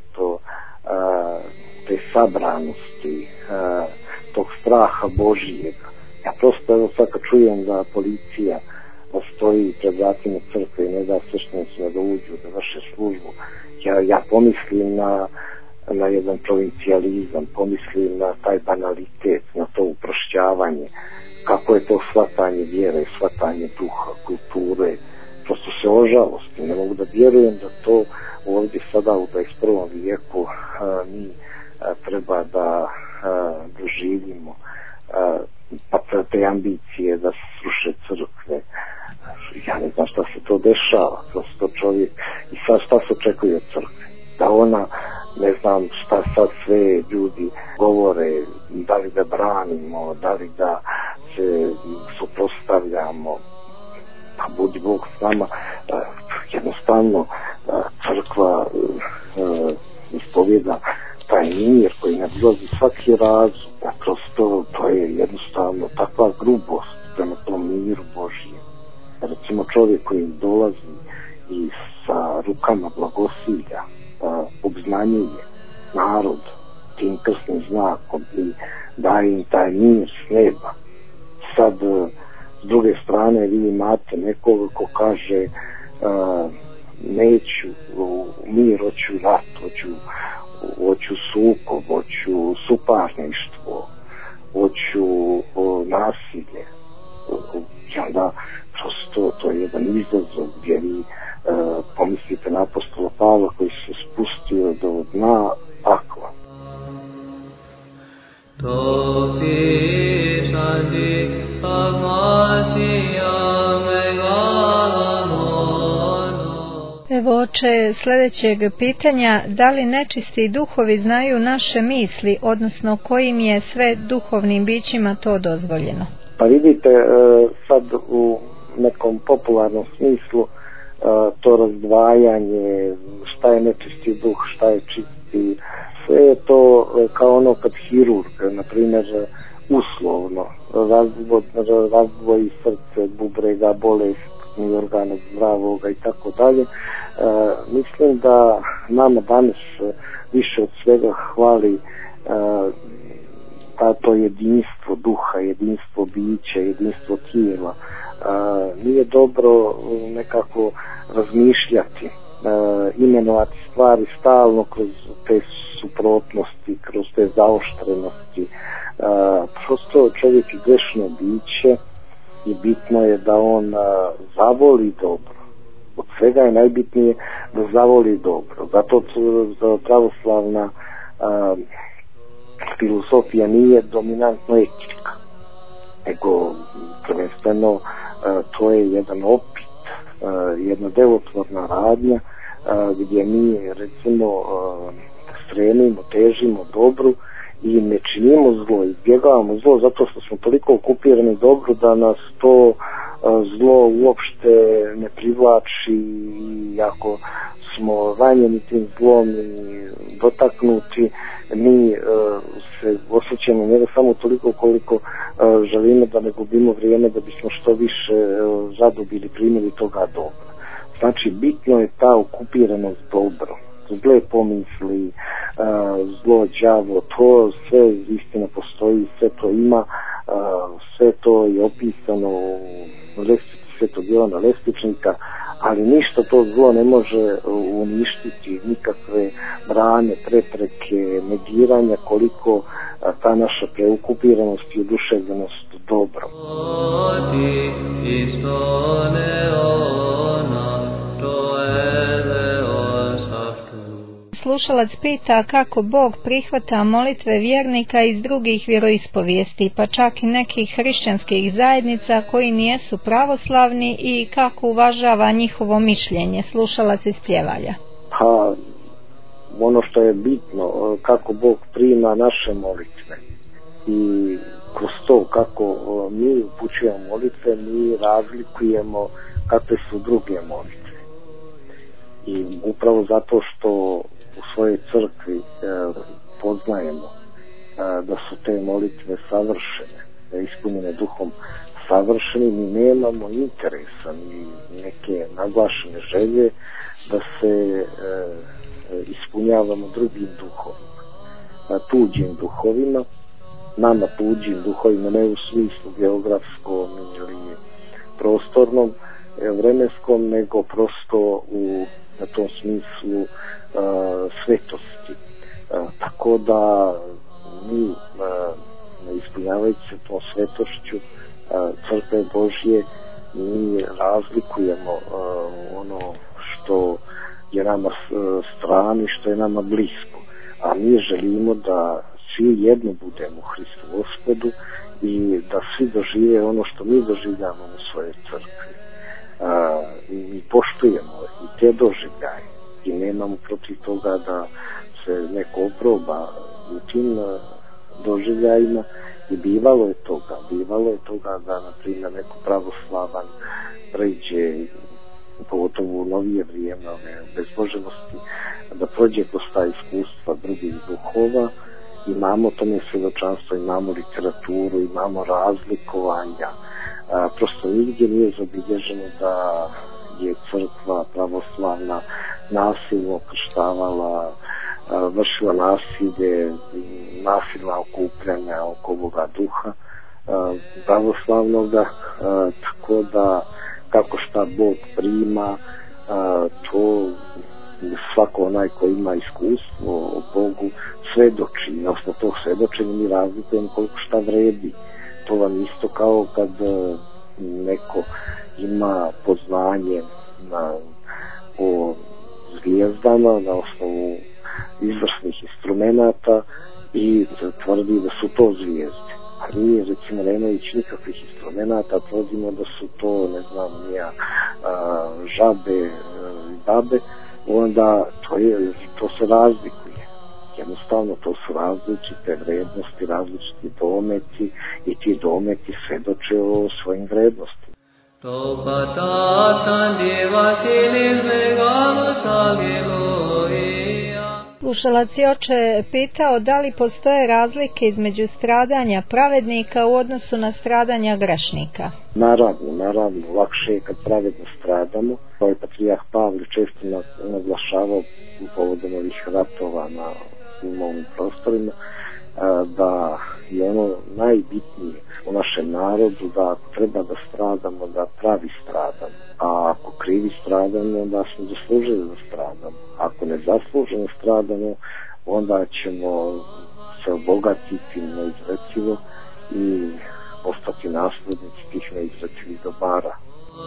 te sabranosti, tog straha Božijega. Ja prosto evo sad kad čujem da policija stoji pred vratima crkve i ne da sveštenicima da uđu, da vrše službu, ja pomislim na jedan provincijalizam, pomislim na taj banalitet, na to uprošćavanje, kako je to shvatanje vjere, shvatanje duha, kulture. Prosto se ožalostim, ne mogu da vjerujem da to ovdje sada u 21. vijeku mi treba da doživimo, pa te ambicije da se sruše crkve. Ja ne znam šta se to dešava, prosto čovjek, i sad šta se očekuje od crkve, da ona, ne znam šta sad sve ljudi govore, da li da branimo, da li da se suprotstavljamo. Pa budi Bog s nama, jednostavno crkva ispovjeda taj mir koji nadilazi svaki razum, a prosto to je jednostavno takva grubost prema tom miru Božijem. Recimo čovjek koji dolazi i sa rukama blagosilja obznanjuje narod tim krsnim znakom i daje im taj mir s neba. Sad s druge strane vi imate nekoga ko kaže neću mir, hoću rat, hoću sukob, hoću suparništvo, hoću nasilje. I onda prosto to je jedan izazov gdje vi pomislite na apostola Pavla koji se spustio do dna pakla. Evo oče sljedećeg pitanja, da li nečisti duhovi znaju naše misli, odnosno kojim je sve duhovnim bićima to dozvoljeno? Pa vidite, sad u nekom popularnom smislu to razdvajanje, šta je nečisti duh, šta je čisti, sve je to kao ono kad hirurg, na primjer, uslovno razdvoji srce, bubrega, bolestni organ od zdravoga i tako dalje. Mislim da nama danas više od svega hvali to jedinstvo duha, jedinstvo bića, jedinstvo tijela. Nije dobro nekako razmišljati, imenovati stvari stalno kroz te suprotnosti, kroz te zaoštrenosti. Prosto čovjek je grešno biće i bitno je da on zavoli dobro. Od svega je najbitnije da zavoli dobro. Zato pravoslavna filosofija nije dominantno etička, nego prvenstveno to je jedan opit, jedna delotvorna radnja gdje mi recimo stremimo, težimo dobru i ne činimo zlo, izbjegavamo zlo zato što smo toliko okupirani dobru da nas to zlo uopšte ne privlači i ako smo ranjeni tim zlom i dotaknuti, mi se osjećamo ne samo toliko koliko želimo da ne gubimo vrijeme da bismo što više zadobili, primili toga dobra. Znači bitno je ta okupiranost dobro, zle pomisli, zlo, đavo, to sve istina postoji, sve to ima, sve to je opisano u lestvici Svetog Jovana Lestvičnika, ali ništa to zlo ne može uništiti, nikakve brane, prepreke, negiranja koliko ta naša preokupiranost i oduševljenost dobro. Slušalac pita kako Bog prihvata molitve vjernika iz drugih vjeroispovijesti, pa čak i nekih hrišćanskih zajednica koji nijesu pravoslavni, i kako uvažava njihovo mišljenje. Slušalac iz Pljevalja. Pa, ono što je bitno, kako Bog prima naše molitve i kroz to kako mi upućujemo molitve, mi razlikujemo kakve su druge molitve. I upravo zato što u svojoj crkvi poznajemo da su te molitve savršene, ispunjene duhom savršeni, mi nemamo interesa ni neke naglašene želje da se ispunjavamo drugim duhovima, tuđim duhovima, nama tuđim duhovima, ne u smislu geografskom ili prostornom, vremenskom, nego prosto na tom smislu svetosti. Tako da mi ispunjavajući se tom svetošću crkve Božje, mi razlikujemo ono što je nama strani, što je nama blisko, a mi želimo da svi jedno budemo u Hristu Gospodu i da svi dožive ono što mi doživljamo u svojoj crkvi. I poštujemo i te doživljaje i nemamo protiv toga da se neko oproba u tim doživljajima, i bivalo je toga da na primjer neko pravoslavan pređe, pogotovo u novije vrijeme ove bezboženosti, da prođe kroz ta iskustva drugih duhova. Imamo tome svjedočanstvo, imamo literaturu, imamo razlikovanja. Prosto nigdje nije zabilježeno da je crkva pravoslavna nasilno krštavala, vršila nasilje, nasilna okupljanja oko ovoga duha pravoslavnoga, tako da kako šta Bog prima, to svako onaj ko ima iskustvo o Bogu svedoči, na osnovu tog svedočenja mi razlikujemo koliko šta vredi. To vam isto kao kad neko ima poznanje o zvijezdama na osnovu izvrsnih instrumenata i tvrdi da su to zvijezde. A mi, recimo, nemajući nikakvih instrumenata, tvrdimo da su to, ne znam, žabe i babe, onda to se razlikuje. Jednostavno to su različite vrednosti, različiti dometi, i ti dometi svedoče o svojim vrednostima. Slušalac je oče pitao da li postoje razlike između stradanja pravednika u odnosu na stradanja grešnika. Naravno, lakše je kad pravedno stradamo. Ovaj patrijarh Pavle često naglašavao povodom ovih ratova na ovim prostorima, da je ono najbitnije u našem narodu, da ako treba da stradamo, da pravi stradamo, a ako krivi stradamo, onda smo zaslužili da stradamo. Ako ne zasluženo stradamo, onda ćemo se obogatiti neizrecivo i postati naslednici tih neizrecivih dobara.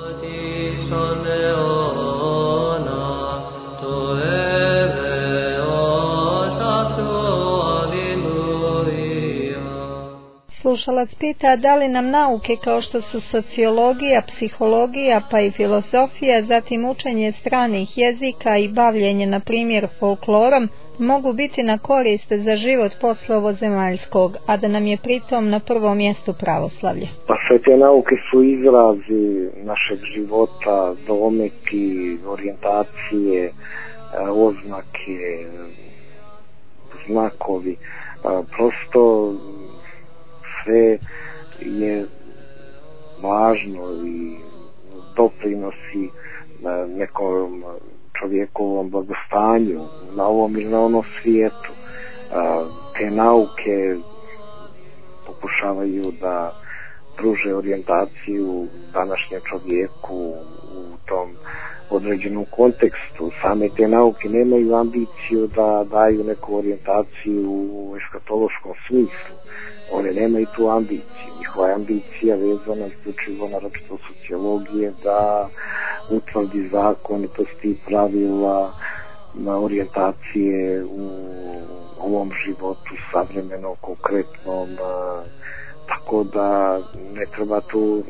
Slušalac pita da li nam nauke kao što su sociologija, psihologija pa i filozofija, zatim učenje stranih jezika i bavljenje na primjer folklorom mogu biti na korist za život posle ovozemaljskog, a da nam je pritom na prvom mjestu pravoslavlje. Pa sve te nauke su izrazi našeg života, dometi, orijentacije, oznake, znakovi, prosto sve je važno i doprinosi nekom čovjekovom blagostanju na ovom ili na onom svijetu. Te nauke pokušavaju da pruže orijentaciju današnjem čovjeku u tom određenom kontekstu. Same te nauke nemaju ambiciju da daju neku orijentaciju u eskatološkom smislu. One nemaju tu ambiciju. Njihova ambicija vezana isključivo naročito sociologije da utvrdi zakonitosti i pravila na orijentacije u ovom životu savremenom, konkretnom, tako da ne treba tu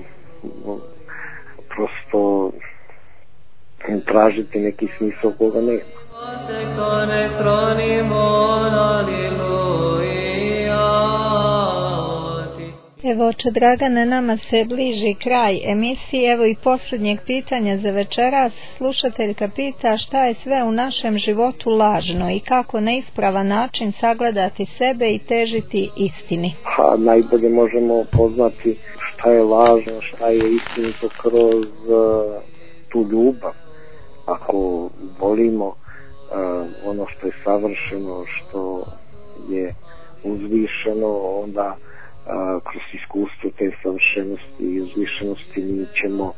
prosto tražiti neki smisao koga nema. Evo, oče Dragane, nama se bliži kraj emisije, evo i posljednjeg pitanja za večeras. Slušateljka pita šta je sve u našem životu lažno i kako na ispravan način sagledati sebe i težiti istini. Najbolje možemo poznati šta je lažno, šta je istinito kroz tu ljubav. Ako volimo ono što je savršeno, što je uzvišeno, onda kroz iskustvo te savršenosti i uzvišenosti mi ćemo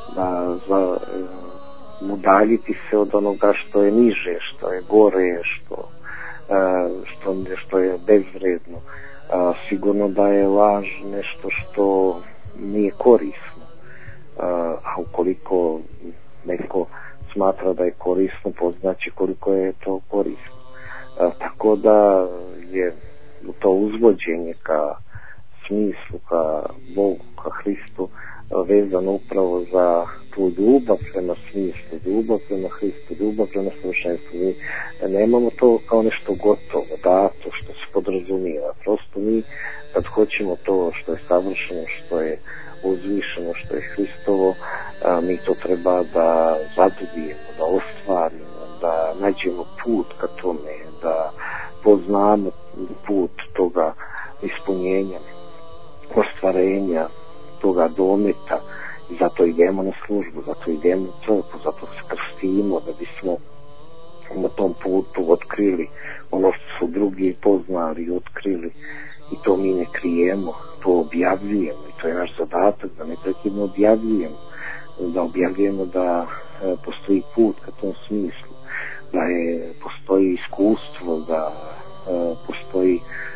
udaljiti se od onoga što je niže, što je gore, što je bezvredno. Sigurno da je laž nešto što nije korisno, a ukoliko neko smatra da je korisno, poznaće koliko je to korisno. Tako da je to uzvođenje ka smislu, ka Bogu, ka Hristu vezano upravo za tu ljubav prema smislu, ljubav prema Hristu, ljubav prema savršenstvu. Mi nemamo to kao nešto gotovo, dato, što se podrazumijeva. Prosto mi kad hoćemo to što je savršeno, što je uzvišeno, što je Hristovo, mi to treba da zadobijemo, da ostvarimo, da nađemo put ka tome, da poznamo put toga ispunjenja, ostvarenja toga dometa. I zato idemo na službu, zato idemo u crkvu, zato se krstimo da bismo na tom putu otkrili ono što su drugi poznali i otkrili, i to mi ne krijemo, to objavljujemo i to je naš zadatak da neprekidno objavljujemo da postoji put ka tom smislu, da postoji iskustvo, da postoji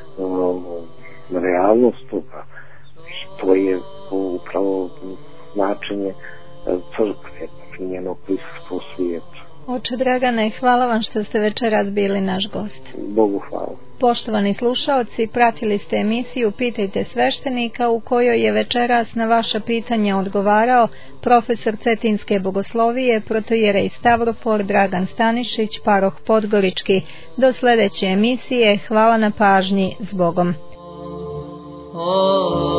realnost toga. To je upravo značenje crkve i njenog prisustva u svijetu. Oče Dragane, hvala vam što ste večeras bili naš gost. Bogu hvala. Poštovani slušaoci, pratili ste emisiju Pitajte sveštenika u kojoj je večeras na vaša pitanja odgovarao profesor Cetinske bogoslovije, protoijerej Stavrofor Dragan Stanišić, paroh Podgorički. Do sljedeće emisije, hvala na pažnji, s Bogom.